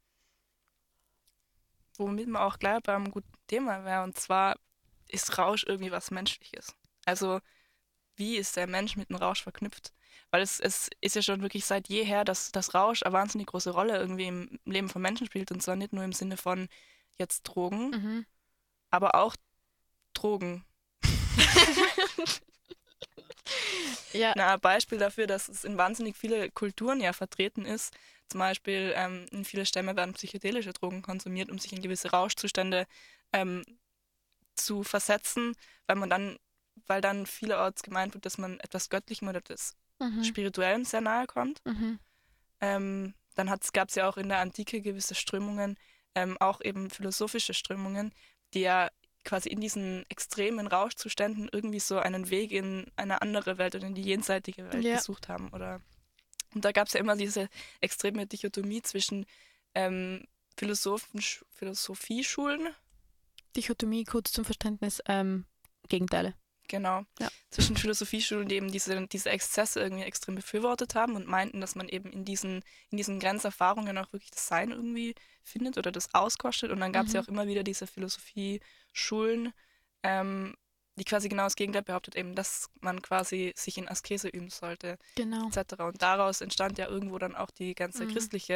Womit man auch gleich beim guten Thema wäre, und zwar ist Rausch irgendwie was Menschliches. Also wie ist der Mensch mit dem Rausch verknüpft? Weil es, es ist ja schon wirklich seit jeher, dass das Rausch eine wahnsinnig große Rolle irgendwie im Leben von Menschen spielt, und zwar nicht nur im Sinne von jetzt Drogen, Mhm. aber auch Drogen. Ja, Na, ein Beispiel dafür, dass es in wahnsinnig viele Kulturen ja vertreten ist. Zum Beispiel ähm, in viele Stämme werden psychedelische Drogen konsumiert, um sich in gewisse Rauschzustände ähm, zu versetzen, weil man dann, weil dann vielerorts gemeint wird, dass man etwas Göttlichem oder etwas mhm. Spirituellem sehr nahe kommt. Mhm. Ähm, dann gab es ja auch in der Antike gewisse Strömungen, ähm, auch eben philosophische Strömungen, die ja quasi in diesen extremen Rauschzuständen irgendwie so einen Weg in eine andere Welt oder in die jenseitige Welt Ja. gesucht haben. Oder und da gab es ja immer diese extreme Dichotomie zwischen ähm, Philosophen, Philosophieschulen, Dichotomie, kurz zum Verständnis, ähm, Gegenteile. genau, Ja. zwischen Philosophieschulen, die eben diese, diese Exzesse irgendwie extrem befürwortet haben und meinten, dass man eben in diesen, in diesen Grenzerfahrungen auch wirklich das Sein irgendwie findet oder das auskostet. Und dann gab es ja Mhm. auch immer wieder diese Philosophieschulen, ähm, die quasi genau das Gegenteil behauptet, eben, dass man quasi sich in Askese üben sollte, Genau. et cetera. Und daraus entstand ja irgendwo dann auch die ganze Mhm. christliche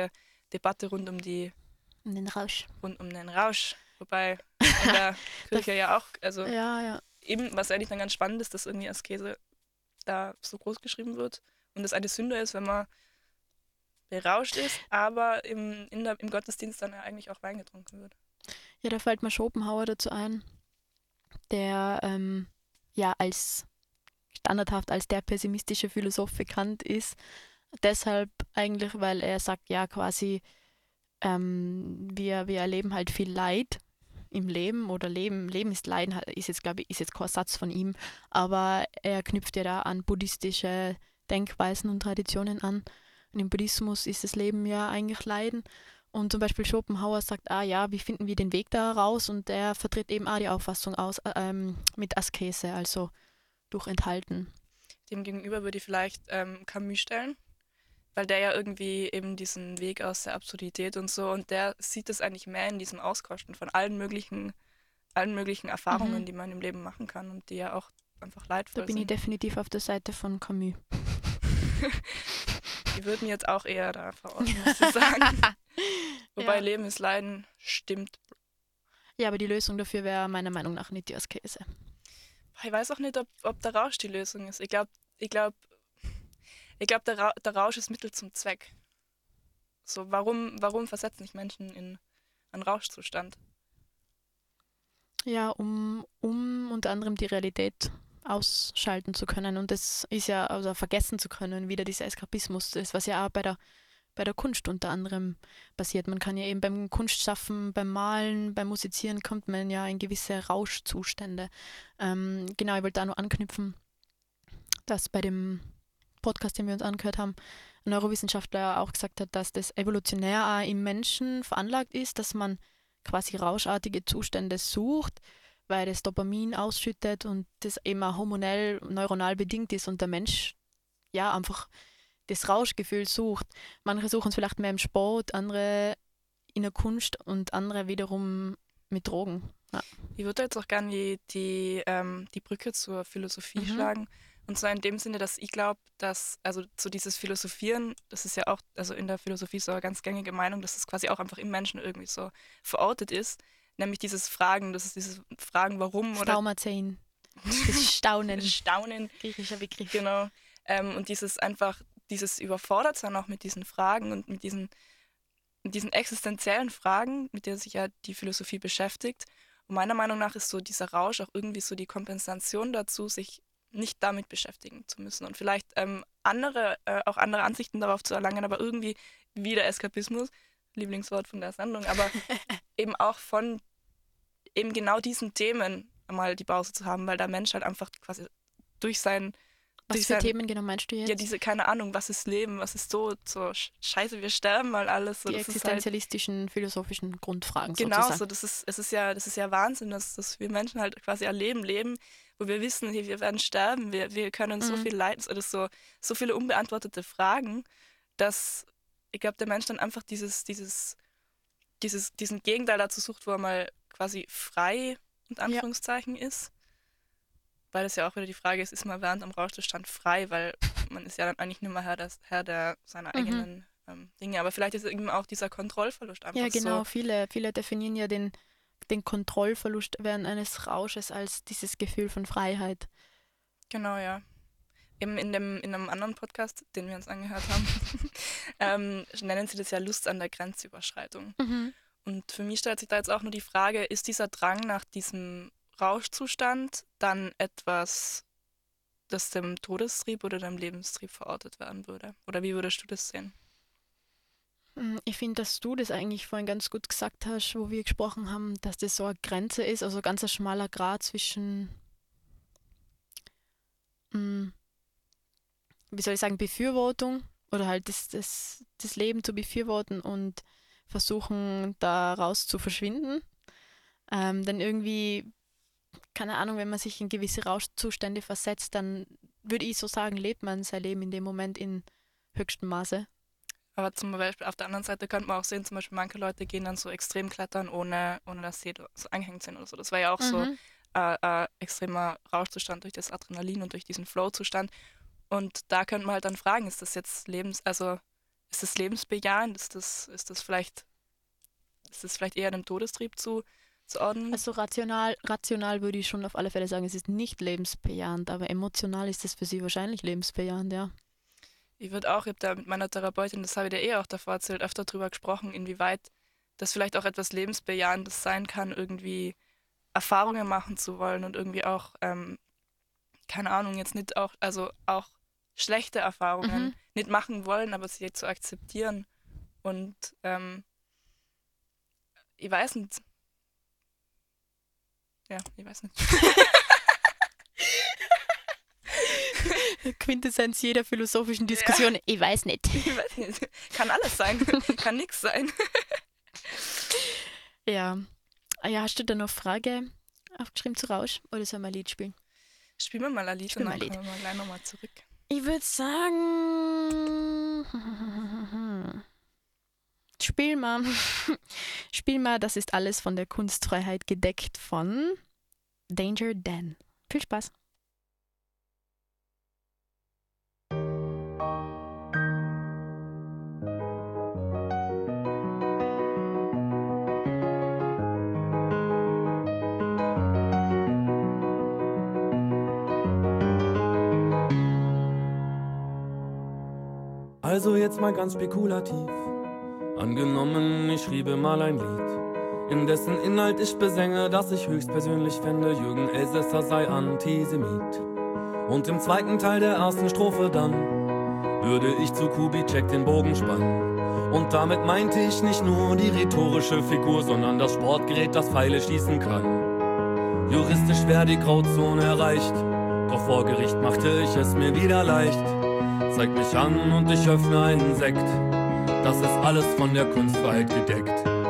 Debatte rund um die Und den Rausch. rund um den Rausch, wobei in der Kirche ja auch, also Ja, ja. eben, was eigentlich dann ganz spannend ist, dass irgendwie Askese da so groß geschrieben wird und das eine Sünde ist, wenn man berauscht ist, aber im, in der, im Gottesdienst dann ja eigentlich auch Wein getrunken wird. Ja, da fällt mir Schopenhauer dazu ein, der ähm, ja als standardhaft als der pessimistische Philosoph bekannt ist. Deshalb eigentlich, weil er sagt, ja quasi, ähm, wir, wir erleben halt viel Leid im Leben oder Leben, Leben ist Leiden, ist jetzt, glaube ich, ist jetzt kein Satz von ihm, aber er knüpft ja da an buddhistische Denkweisen und Traditionen an. Und im Buddhismus ist das Leben ja eigentlich Leiden. Und zum Beispiel Schopenhauer sagt, ah ja, wie finden wir den Weg da raus? Und er vertritt eben auch die Auffassung aus ähm, mit Askese, also durch Enthalten. Demgegenüber würde ich vielleicht ähm, Camus stellen, weil der ja irgendwie eben diesen Weg aus der Absurdität und so, und der sieht es eigentlich mehr in diesem Auskosten von allen möglichen, allen möglichen Erfahrungen, Mhm. die man im Leben machen kann und die ja auch einfach leidvoll Da bin ich sind. definitiv auf der Seite von Camus. Die würden jetzt auch eher da verorten, muss ich sagen. Wobei Ja. Leben ist Leiden stimmt. Ja, aber die Lösung dafür wäre meiner Meinung nach nicht die Askese. Ich weiß auch nicht, ob, ob der Rausch die Lösung ist. Ich glaube, ich glaub, ich glaub, der, Ra der Rausch ist Mittel zum Zweck. So, warum, warum versetzen sich Menschen in einen Rauschzustand? Ja, um, um unter anderem die Realität ausschalten zu können. Und das ist ja, also vergessen zu können, wieder dieser Eskapismus, das, was ja auch bei der, bei der Kunst unter anderem passiert. Man kann ja eben beim Kunstschaffen, beim Malen, beim Musizieren kommt man ja in gewisse Rauschzustände. Ähm, genau, ich wollte da nur anknüpfen, dass bei dem Podcast, den wir uns angehört haben, ein Neurowissenschaftler auch gesagt hat, dass das evolutionär auch im Menschen veranlagt ist, dass man quasi rauschartige Zustände sucht, weil das Dopamin ausschüttet und das eben auch hormonell, neuronal bedingt ist und der Mensch ja einfach das Rauschgefühl sucht. Manche suchen es vielleicht mehr im Sport, andere in der Kunst und andere wiederum mit Drogen. Ja. Ich würde jetzt auch gerne die, die, ähm, die Brücke zur Philosophie Mhm. schlagen. Und zwar in dem Sinne, dass ich glaube, dass, also so dieses Philosophieren, das ist ja auch, also in der Philosophie so eine ganz gängige Meinung, dass das quasi auch einfach im Menschen irgendwie so verortet ist. Nämlich dieses Fragen, das ist dieses Fragen, warum oder Staumazein. Das Staunen. Staunen. Griechischer Begriff. Genau. Ähm, und dieses einfach, dieses Überfordertsein auch mit diesen Fragen und mit diesen, mit diesen existenziellen Fragen, mit denen sich ja die Philosophie beschäftigt. Und meiner Meinung nach ist so dieser Rausch auch irgendwie so die Kompensation dazu, sich nicht damit beschäftigen zu müssen und vielleicht ähm, andere, äh, auch andere Ansichten darauf zu erlangen, aber irgendwie wieder Eskapismus, Lieblingswort von der Sendung, aber eben auch von eben genau diesen Themen mal die Pause zu haben, weil der Mensch halt einfach quasi durch sein, Was durch für sein Themen genau meinst du jetzt? ja, diese, keine Ahnung, was ist Leben, was ist Tod, so Scheiße, wir sterben mal alles. So, die das ist halt, existenzialistischen, philosophischen Grundfragen genau, sozusagen. so, das ist, es ist ja, das ist ja Wahnsinn, dass, dass wir Menschen halt quasi ein Leben leben, wo wir wissen, hier, wir werden sterben, wir, wir können so Mhm. viel leiden, oder so, so viele unbeantwortete Fragen, dass ich glaube, der Mensch dann einfach dieses, dieses, dieses, diesen Gegenteil dazu sucht, wo er mal quasi frei, in Anführungszeichen, ist. Weil es ja auch wieder die Frage ist, ist man während am Rauschzustand frei, weil man ist ja dann eigentlich nur mal Herr, des, Herr der, seiner Mhm. eigenen ähm, Dinge. Aber vielleicht ist eben auch dieser Kontrollverlust einfach Ja, genau. so. Viele, viele definieren ja den, den Kontrollverlust während eines Rausches als dieses Gefühl von Freiheit. Genau, ja. Eben in, dem, in einem anderen Podcast, den wir uns angehört haben, ähm, nennen sie das ja Lust an der Grenzüberschreitung. Mhm. Und für mich stellt sich da jetzt auch nur die Frage, ist dieser Drang nach diesem Rauschzustand dann etwas, das dem Todestrieb oder dem Lebenstrieb verortet werden würde? Oder wie würdest du das sehen? Mm, Ich finde, dass du das eigentlich vorhin ganz gut gesagt hast, wo wir gesprochen haben, dass das so eine Grenze ist, also ganz ein schmaler Grat zwischen, mm, wie soll ich sagen, Befürwortung oder halt das, das, das Leben zu befürworten und versuchen, daraus zu verschwinden. Ähm, denn irgendwie, keine Ahnung, wenn man sich in gewisse Rauschzustände versetzt, dann würde ich so sagen, lebt man sein Leben in dem Moment in höchstem Maße. Aber zum Beispiel auf der anderen Seite könnte man auch sehen, zum Beispiel manche Leute gehen dann so extrem klettern, ohne, ohne dass sie so angehängt sind oder so. Das war ja auch so Mhm. äh, äh, extremer Rauschzustand durch das Adrenalin und durch diesen Flow-Zustand. Und da könnte man halt dann fragen, ist das jetzt Lebens, also ist das lebensbejahend? Ist das, ist das vielleicht, ist das vielleicht eher einem Todestrieb zu, zu ordnen? Also rational, rational würde ich schon auf alle Fälle sagen, es ist nicht lebensbejahend, aber emotional ist es für sie wahrscheinlich lebensbejahend, ja. Ich würde auch, ich habe da mit meiner Therapeutin, das habe ich dir eh auch davor erzählt, öfter drüber gesprochen, inwieweit das vielleicht auch etwas Lebensbejahendes sein kann, irgendwie Erfahrungen machen zu wollen und irgendwie auch, ähm, keine Ahnung, jetzt nicht auch, also auch schlechte Erfahrungen Mhm. nicht machen wollen, aber sie zu akzeptieren. Und ähm, ich weiß nicht. Ja, ich weiß nicht. Quintessenz jeder philosophischen Diskussion, ich weiß nicht. Ich weiß nicht. Kann alles sein, kann nichts sein. Ja. Ah ja, hast du da noch Frage aufgeschrieben zu Rausch oder sollen wir ein Lied spielen? Spielen wir mal ein Lied Spiel und mal dann ein Lied. kommen wir gleich nochmal zurück. Ich würde sagen, spiel mal, spiel mal, das ist alles von der Kunstfreiheit gedeckt von Danger Dan. Viel Spaß. Also jetzt mal ganz spekulativ. Angenommen, ich schriebe mal ein Lied, in dessen Inhalt ich besänge, dass ich höchstpersönlich fände, Jürgen Elsässer sei Antisemit. Und im zweiten Teil der ersten Strophe dann würde ich zu Kubitschek den Bogen spannen. Und damit meinte ich nicht nur die rhetorische Figur, sondern das Sportgerät, das Pfeile schießen kann. Juristisch wäre die Grauzone erreicht, doch vor Gericht machte ich es mir wieder leicht. Zeig mich an und ich öffne einen Sekt, das ist alles von der Kunstfreiheit gedeckt.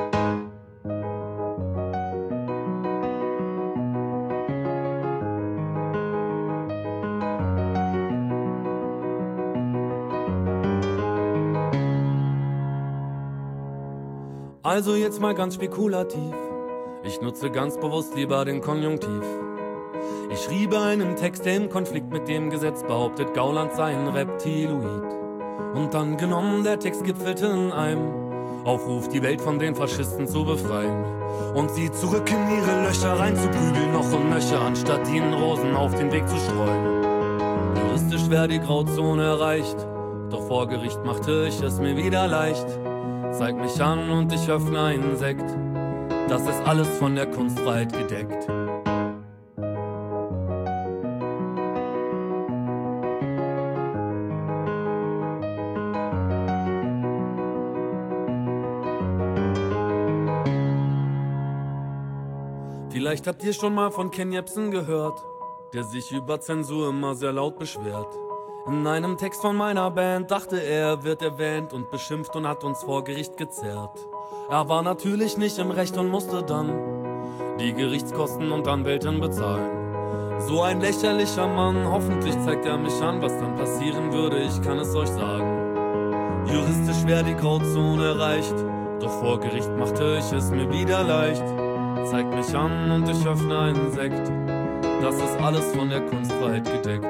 Also jetzt mal ganz spekulativ, ich nutze ganz bewusst lieber den Konjunktiv. Ich schriebe einen Text, der im Konflikt mit dem Gesetz behauptet, Gauland sei ein Reptiloid. Und dann genommen, der Text gipfelte in einem Aufruf, die Welt von den Faschisten zu befreien. Und sie zurück in ihre Löcher reinzuprügeln, noch und nöcher, anstatt ihnen Rosen auf den Weg zu streuen. Juristisch wäre die Grauzone erreicht, doch vor Gericht machte ich es mir wieder leicht. Zeig mich an und ich öffne einen Sekt, das ist alles von der Kunstfreiheit gedeckt. Vielleicht habt ihr schon mal von Ken Jebsen gehört, der sich über Zensur immer sehr laut beschwert. In einem Text von meiner Band dachte er, wird erwähnt und beschimpft und hat uns vor Gericht gezerrt. Er war natürlich nicht im Recht und musste dann die Gerichtskosten und Anwältin bezahlen. So ein lächerlicher Mann, hoffentlich zeigt er mich an, was dann passieren würde, ich kann es euch sagen. Juristisch wäre die Grauzone erreicht, doch vor Gericht machte ich es mir wieder leicht. Zeig mich an und ich öffne einen Sekt, das ist alles von der Kunstfreiheit gedeckt.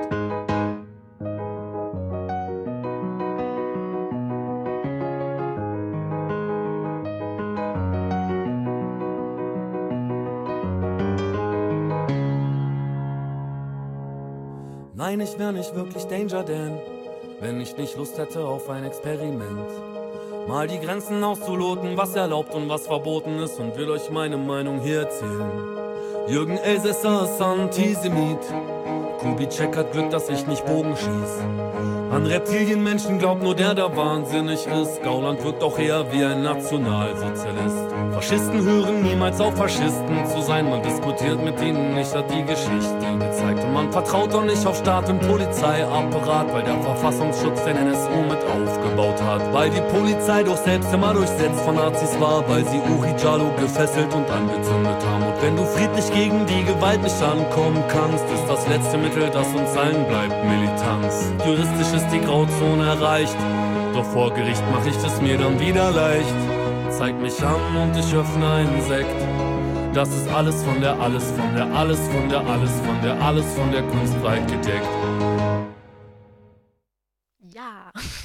Nein, ich wär nicht wirklich Danger Dan, wenn ich nicht Lust hätte auf ein Experiment. Mal die Grenzen auszuloten, was erlaubt und was verboten ist, und will euch meine Meinung hier erzählen. Jürgen Elsässer ist Antisemit. Kubitschek hat Glück, dass ich nicht Bogen schieß. An Reptilienmenschen glaubt nur der, der wahnsinnig ist. Gauland wirkt auch eher wie ein Nationalsozialist. Faschisten hören niemals auf, Faschisten zu sein. Man diskutiert mit ihnen nicht, hat die Geschichte gezeigt. Und man vertraut auch nicht auf Staat und Polizeiapparat, weil der Verfassungsschutz den N S U mit aufgebaut hat. Weil die Polizei doch selbst immer durchsetzt von Nazis war, weil sie Uri Jallo gefesselt und angezündet haben. Und wenn du friedlich gegen die Gewalt nicht ankommen kannst, ist das letzte Mittel, das uns allen bleibt, Militanz. Juristisch ist die Grauzone erreicht, doch vor Gericht mach ich es mir dann wieder leicht. Zeig mich an und ich öffne einen Sekt, das ist alles von der, alles von der, alles von der, alles von der, alles von der Kunstfreiheit gedeckt. Ja.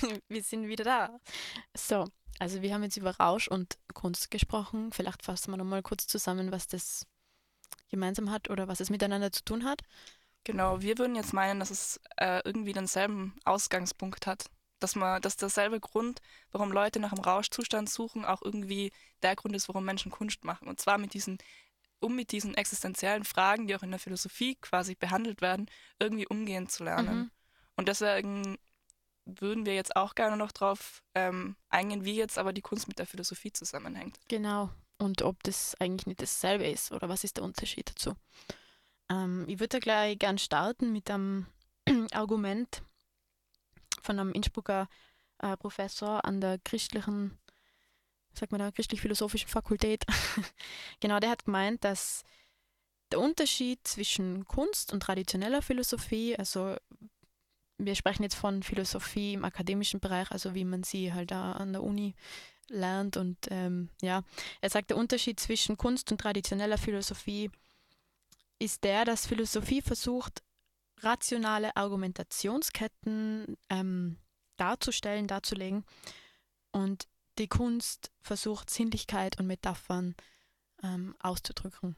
Wir sind wieder da. So, also wir haben jetzt über Rausch und Kunst gesprochen. Vielleicht fassen wir nochmal kurz zusammen, was das gemeinsam hat oder was es miteinander zu tun hat. Genau, wir würden jetzt meinen, dass es äh, irgendwie denselben Ausgangspunkt hat. Dass man, dass derselbe Grund, warum Leute nach einem Rauschzustand suchen, auch irgendwie der Grund ist, warum Menschen Kunst machen. Und zwar mit diesen, um mit diesen existenziellen Fragen, die auch in der Philosophie quasi behandelt werden, irgendwie umgehen zu lernen. Mhm. Und deswegen würden wir jetzt auch gerne noch drauf ähm, eingehen, wie jetzt aber die Kunst mit der Philosophie zusammenhängt. Genau. Und ob das eigentlich nicht dasselbe ist oder was ist der Unterschied dazu? Ähm, ich würde gleich gern starten mit einem Argument von einem Innsbrucker äh, Professor an der christlichen, sag mal da, christlich-philosophischen Fakultät. Genau, der hat gemeint, dass der Unterschied zwischen Kunst und traditioneller Philosophie, also wir sprechen jetzt von Philosophie im akademischen Bereich, also wie man sie halt da an der Uni lernt und ähm, ja, er sagt, der Unterschied zwischen Kunst und traditioneller Philosophie ist der, dass Philosophie versucht, rationale Argumentationsketten ähm, darzustellen, darzulegen und die Kunst versucht, Sinnlichkeit und Metaphern ähm, auszudrücken.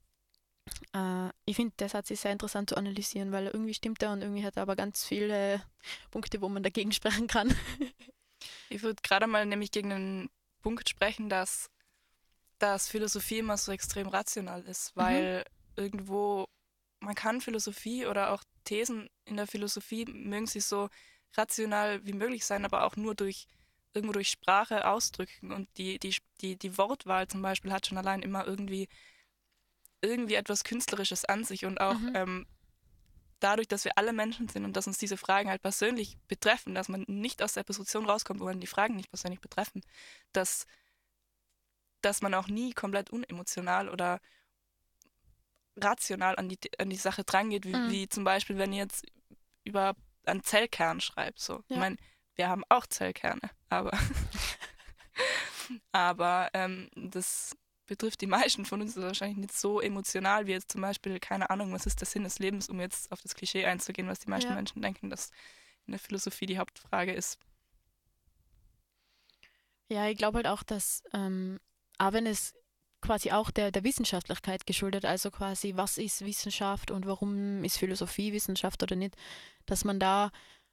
Äh, ich finde, der Satz ist sehr interessant zu analysieren, weil irgendwie stimmt er und irgendwie hat er aber ganz viele Punkte, wo man dagegen sprechen kann. Ich würde gerade mal nämlich gegen den Punkt sprechen, dass, dass Philosophie immer so extrem rational ist, weil mhm. irgendwo, man kann Philosophie oder auch Thesen in der Philosophie mögen sie so rational wie möglich sein, aber auch nur durch irgendwo durch Sprache ausdrücken. Und die, die, die, die Wortwahl zum Beispiel hat schon allein immer irgendwie, irgendwie etwas Künstlerisches an sich. Und auch mhm. ähm, dadurch, dass wir alle Menschen sind und dass uns diese Fragen halt persönlich betreffen, dass man nicht aus der Position rauskommt, wo man die Fragen nicht persönlich betreffen, dass, dass man auch nie komplett unemotional oder rational an die, an die Sache drangeht, wie, mhm. wie zum Beispiel, wenn ihr jetzt über einen Zellkern schreibt. So. Ja. Ich meine, wir haben auch Zellkerne, aber, aber ähm, das betrifft die meisten von uns wahrscheinlich nicht so emotional wie jetzt zum Beispiel, keine Ahnung, was ist der Sinn des Lebens, um jetzt auf das Klischee einzugehen, was die meisten ja. Menschen denken, dass in der Philosophie die Hauptfrage ist. Ja, ich glaube halt auch, dass, ähm, auch wenn es quasi auch der, der Wissenschaftlichkeit geschuldet, also quasi, was ist Wissenschaft und warum ist Philosophie Wissenschaft oder nicht, dass man da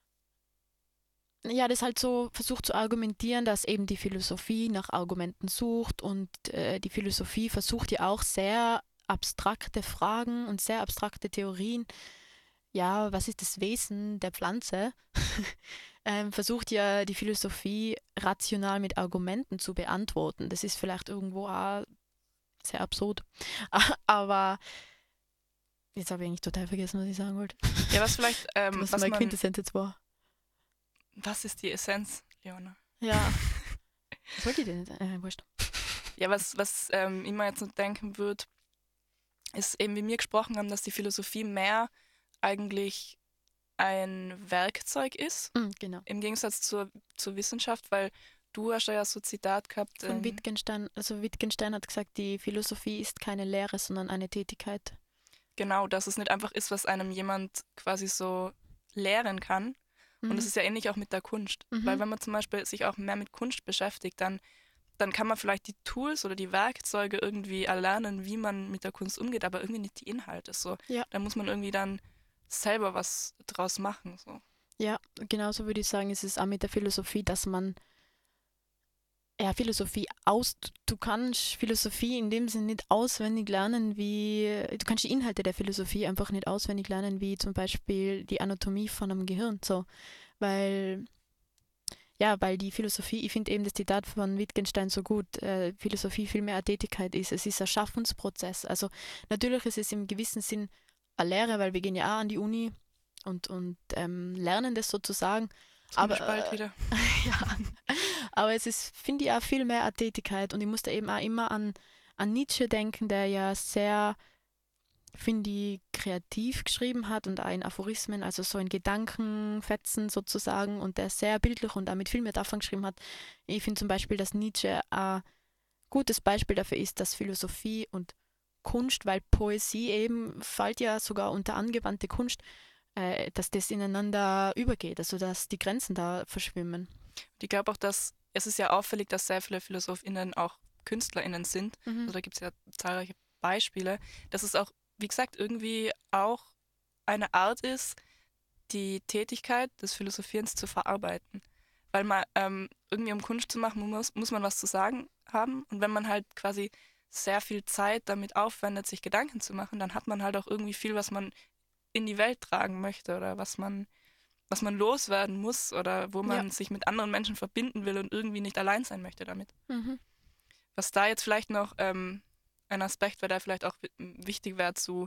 ja, das halt so versucht zu argumentieren, dass eben die Philosophie nach Argumenten sucht und äh, die Philosophie versucht ja auch sehr abstrakte Fragen und sehr abstrakte Theorien, ja, was ist das Wesen der Pflanze, ähm, versucht ja die Philosophie rational mit Argumenten zu beantworten. Das ist vielleicht irgendwo auch sehr absurd, aber jetzt habe ich eigentlich total vergessen, was ich sagen wollte. Ja, was vielleicht, ähm, was, was meine man... Quintessenz jetzt war. Was ist die Essenz, Leona? Ja. Was wollte ich denn jetzt? Äh, wurscht. Ja, was, was ähm, ich mir jetzt noch denken würde, ist eben, wie wir gesprochen haben, dass die Philosophie mehr eigentlich ein Werkzeug ist, mm, genau. im Gegensatz zur, zur Wissenschaft, weil du hast ja so ein Zitat gehabt. Von ähm, Wittgenstein, also Wittgenstein hat gesagt, die Philosophie ist keine Lehre, sondern eine Tätigkeit. Genau, dass es nicht einfach ist, was einem jemand quasi so lehren kann. Und es ist ja ähnlich auch mit der Kunst. Mhm. Weil wenn man zum Beispiel sich auch mehr mit Kunst beschäftigt, dann, dann kann man vielleicht die Tools oder die Werkzeuge irgendwie erlernen, wie man mit der Kunst umgeht, aber irgendwie nicht die Inhalte. So. Ja. Da muss man irgendwie dann selber was draus machen. So. Ja, genauso würde ich sagen, ist es auch mit der Philosophie, dass man ja, Philosophie aus, du kannst Philosophie in dem Sinne nicht auswendig lernen, wie, du kannst die Inhalte der Philosophie einfach nicht auswendig lernen, wie zum Beispiel die Anatomie von einem Gehirn, so, weil, ja, weil die Philosophie, ich finde eben das Zitat von Wittgenstein so gut, äh, Philosophie viel mehr eine Tätigkeit ist, es ist ein Schaffensprozess, also natürlich ist es im gewissen Sinn eine Lehre, weil wir gehen ja auch an die Uni und, und ähm, lernen das sozusagen, aber bald wieder. ja, aber es ist, finde ich, auch viel mehr eine Tätigkeit und ich musste eben auch immer an, an Nietzsche denken, der ja sehr, finde ich, kreativ geschrieben hat und auch in Aphorismen, also so in Gedankenfetzen sozusagen und der sehr bildlich und auch mit viel Metaphern geschrieben hat. Ich finde zum Beispiel, dass Nietzsche ein gutes Beispiel dafür ist, dass Philosophie und Kunst, weil Poesie eben fällt ja sogar unter angewandte Kunst, äh, dass das ineinander übergeht, also dass die Grenzen da verschwimmen. Ich glaube auch, dass es ist ja auffällig, dass sehr viele PhilosophInnen auch KünstlerInnen sind. Mhm. Also da gibt es ja zahlreiche Beispiele, dass es auch, wie gesagt, irgendwie auch eine Art ist, die Tätigkeit des Philosophierens zu verarbeiten. Weil man ähm, irgendwie, um Kunst zu machen, muss, muss man was zu sagen haben. Und wenn man halt quasi sehr viel Zeit damit aufwendet, sich Gedanken zu machen, dann hat man halt auch irgendwie viel, was man in die Welt tragen möchte oder was man, was man loswerden muss oder wo man Ja. sich mit anderen Menschen verbinden will und irgendwie nicht allein sein möchte damit. Mhm. Was da jetzt vielleicht noch ähm, ein Aspekt wäre, der vielleicht auch wi- wichtig wäre zu,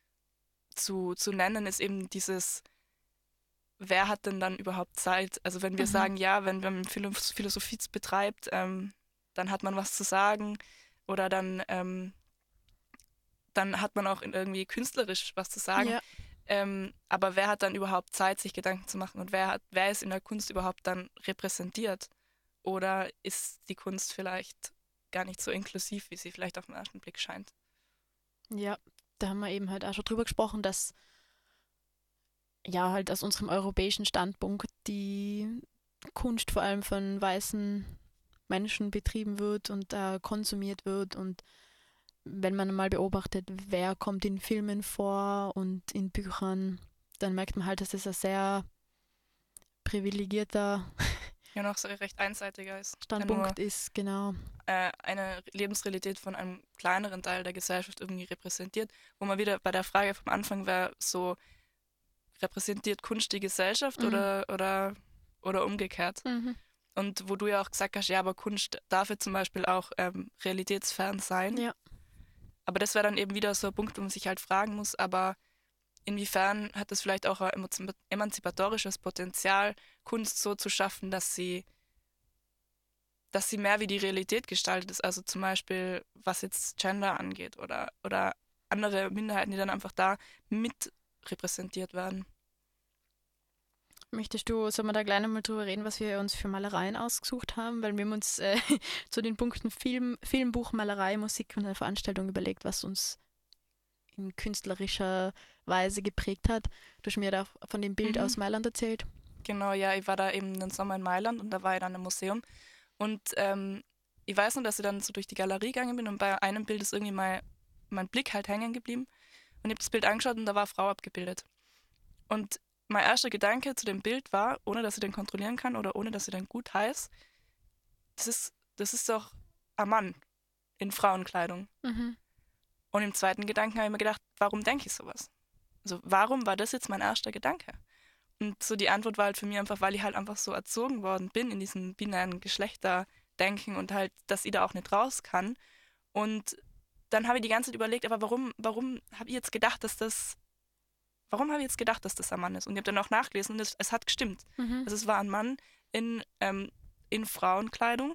zu, zu nennen, ist eben dieses, wer hat denn dann überhaupt Zeit? Also wenn wir Mhm. sagen, ja, wenn man Philo- Philosophie betreibt, ähm, dann hat man was zu sagen oder dann, ähm, dann hat man auch in- irgendwie künstlerisch was zu sagen. Ja. Ähm, aber wer hat dann überhaupt Zeit, sich Gedanken zu machen und wer hat, wer ist in der Kunst überhaupt dann repräsentiert? Oder ist die Kunst vielleicht gar nicht so inklusiv, wie sie vielleicht auf den ersten Blick scheint? Ja, da haben wir eben halt auch schon drüber gesprochen, dass ja halt aus unserem europäischen Standpunkt die Kunst vor allem von weißen Menschen betrieben wird und äh, konsumiert wird. Und wenn man mal beobachtet, wer kommt in Filmen vor und in Büchern, dann merkt man halt, dass es ein sehr privilegierter Ja, noch so recht einseitiger ist. Standpunkt ist, genau. Ja, nur äh, eine Lebensrealität von einem kleineren Teil der Gesellschaft irgendwie repräsentiert, wo man wieder bei der Frage vom Anfang wäre, so repräsentiert Kunst die Gesellschaft Mhm. oder, oder, oder umgekehrt? Mhm. Und wo du ja auch gesagt hast, ja, aber Kunst darf ja zum Beispiel auch ähm, realitätsfern sein. Ja. Aber das wäre dann eben wieder so ein Punkt, wo man sich halt fragen muss, aber inwiefern hat das vielleicht auch ein emanzi- emanzipatorisches Potenzial, Kunst so zu schaffen, dass sie, dass sie mehr wie die Realität gestaltet ist, also zum Beispiel was jetzt Gender angeht oder, oder andere Minderheiten, die dann einfach da mit repräsentiert werden. Möchtest du, sollen wir da gleich nochmal drüber reden, was wir uns für Malereien ausgesucht haben? Weil wir haben uns äh, zu den Punkten Film, Film, Buch, Malerei, Musik und eine Veranstaltung überlegt, was uns in künstlerischer Weise geprägt hat. Du hast mir da von dem Bild Mhm. aus Mailand erzählt. Genau, ja, ich war da eben den Sommer in Mailand und da war ich dann im Museum. Und ähm, ich weiß noch, dass ich dann so durch die Galerie gegangen bin und bei einem Bild ist irgendwie mein, mein Blick halt hängen geblieben. Und ich habe das Bild angeschaut und da war eine Frau abgebildet. Und mein erster Gedanke zu dem Bild war, ohne dass ich den kontrollieren kann oder ohne dass ich den gut heiß, das ist, das ist doch ein Mann in Frauenkleidung. Mhm. Und im zweiten Gedanken habe ich mir gedacht, warum denke ich sowas? Also warum war das jetzt mein erster Gedanke? Und so die Antwort war halt für mich einfach, weil ich halt einfach so erzogen worden bin in diesem binären Geschlechterdenken und halt, dass ich da auch nicht raus kann. Und dann habe ich die ganze Zeit überlegt, aber warum, warum habe ich jetzt gedacht, dass das, warum habe ich jetzt gedacht, dass das ein Mann ist? Und ich habe dann auch nachgelesen und es, es hat gestimmt. Mhm. Also es war ein Mann in, ähm, in Frauenkleidung.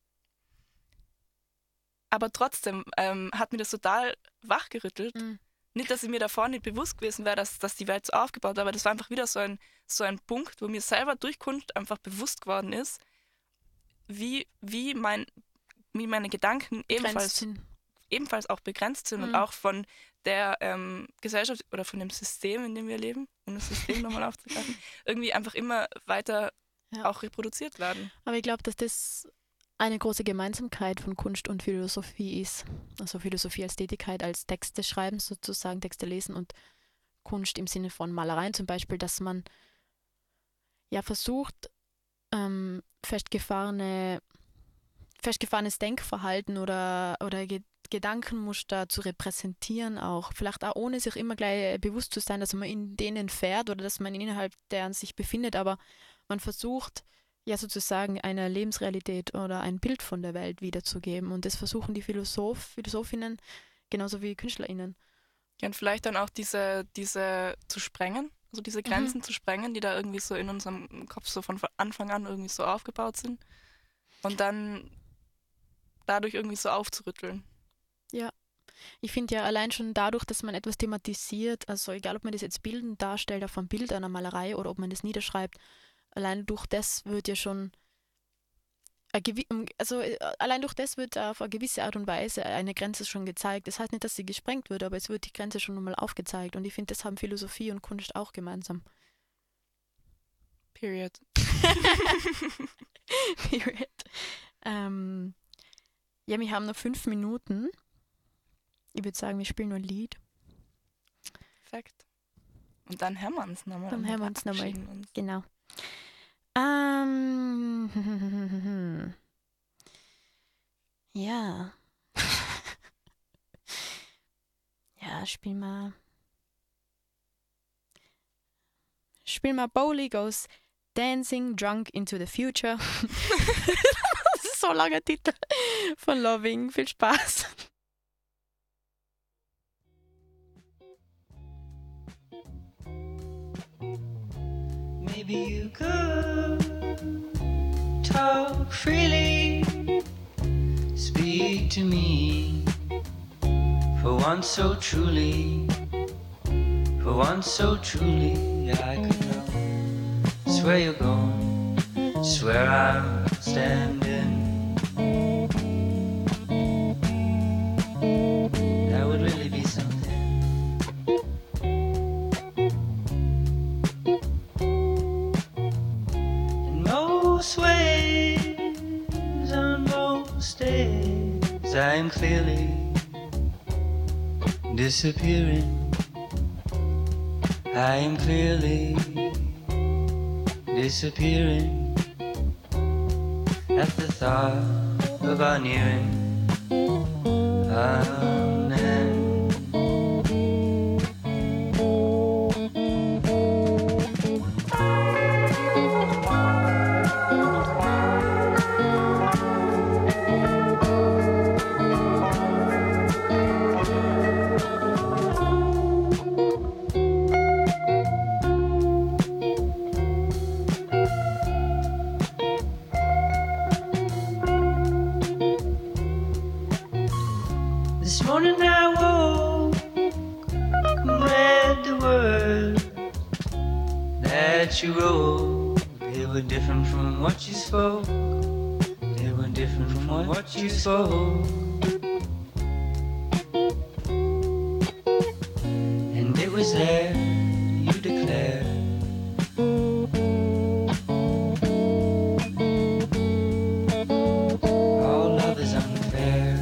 Aber trotzdem ähm, hat mir das total wachgerüttelt. Mhm. Nicht, dass ich mir davor nicht bewusst gewesen wäre, dass, dass die Welt so aufgebaut war, aber das war einfach wieder so ein, so ein Punkt, wo mir selber durch Kunst einfach bewusst geworden ist, wie, wie, mein, wie meine Gedanken Grenzt ebenfalls, sind. ebenfalls auch begrenzt sind und Mhm. auch von der ähm, Gesellschaft oder von dem System, in dem wir leben, um das System nochmal aufzugreifen, irgendwie einfach immer weiter Ja. auch reproduziert werden. Aber ich glaube, dass das eine große Gemeinsamkeit von Kunst und Philosophie ist. Also Philosophie als Tätigkeit, als Texte schreiben sozusagen, Texte lesen und Kunst im Sinne von Malereien zum Beispiel, dass man ja versucht, ähm, festgefahrene, festgefahrenes Denkverhalten oder, oder Ge Gedankenmuster zu repräsentieren auch. Vielleicht auch ohne sich immer gleich bewusst zu sein, dass man in denen fährt oder dass man innerhalb deren sich befindet, aber man versucht, ja sozusagen eine Lebensrealität oder ein Bild von der Welt wiederzugeben. Und das versuchen die Philosoph Philosophinnen genauso wie KünstlerInnen. Ja, und vielleicht dann auch diese, diese zu sprengen, also diese Grenzen Mhm. zu sprengen, die da irgendwie so in unserem Kopf so von Anfang an irgendwie so aufgebaut sind. Und dann dadurch irgendwie so aufzurütteln. Ich finde ja allein schon dadurch, dass man etwas thematisiert, also egal ob man das jetzt bildend darstellt auf einem Bild einer Malerei oder ob man das niederschreibt, allein durch das wird ja schon eine gewi- um- also äh, allein durch das wird auf eine gewisse Art und Weise eine Grenze schon gezeigt. Das heißt nicht, dass sie gesprengt wird, aber es wird die Grenze schon einmal aufgezeigt. Und ich finde, das haben Philosophie und Kunst auch gemeinsam. Period. Period. Ähm, ja, wir haben noch fünf Minuten. Ich würde sagen, wir spielen nur ein Lied. Perfekt. Und dann hören wir uns nochmal. Dann und hören wir uns nochmal. verabschieden uns. Genau. Ähm, ja. Ja, spiel mal. Spiel mal Bowley Goes Dancing Drunk into the Future. Das ist so ein langer Titel von Loving. Viel Spaß. Maybe you could talk freely, speak to me for once so truly, for once so truly I could know. Swear you're gone, swear I'm standing. That would really be something. Most ways, on most days, I am clearly disappearing. I am clearly disappearing at the thought of our nearing an end. This morning I woke and read the words that you wrote. They were different from what you spoke. They were different from what you spoke. And it was there you declared all love is unfair.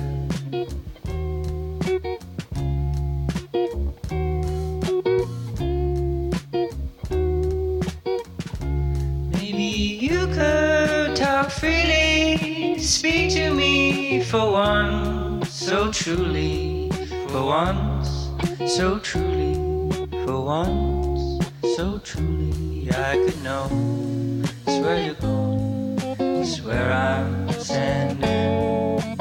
You could talk freely, speak to me for once, so truly, for once, so truly, for once, so truly, I could know. Swear you're gone, swear I'm standing.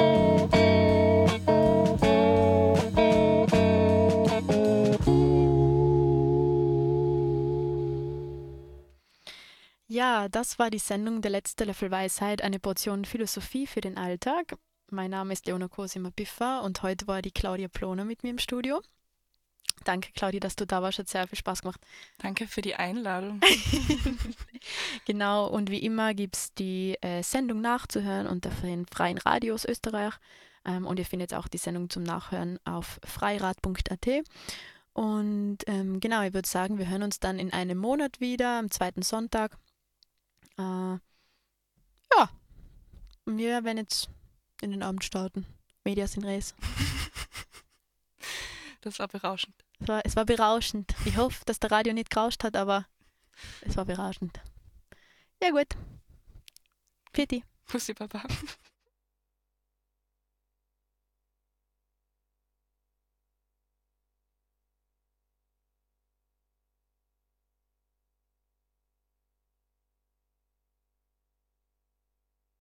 Ja, das war die Sendung Der letzte Löffel Weisheit, eine Portion Philosophie für den Alltag. Mein Name ist Leona Cosima-Biffa und heute war die Claudia Ploner mit mir im Studio. Danke, Claudia, dass du da warst, hat sehr viel Spaß gemacht. Danke für die Einladung. Genau, und wie immer gibt es die äh, Sendung nachzuhören unter den Freien Radios Österreich. Ähm, und ihr findet auch die Sendung zum Nachhören auf freirad punkt a t. Und ähm, genau, ich würde sagen, wir hören uns dann in einem Monat wieder, am zweiten Sonntag. Äh, ja, und wir werden jetzt in den Abend starten. Medias in Res. Das war berauschend. Es war, es war berauschend. Ich hoffe, dass der Radio nicht gerauscht hat, aber es war berauschend. Ja gut. Pfiat. Pussy Papa.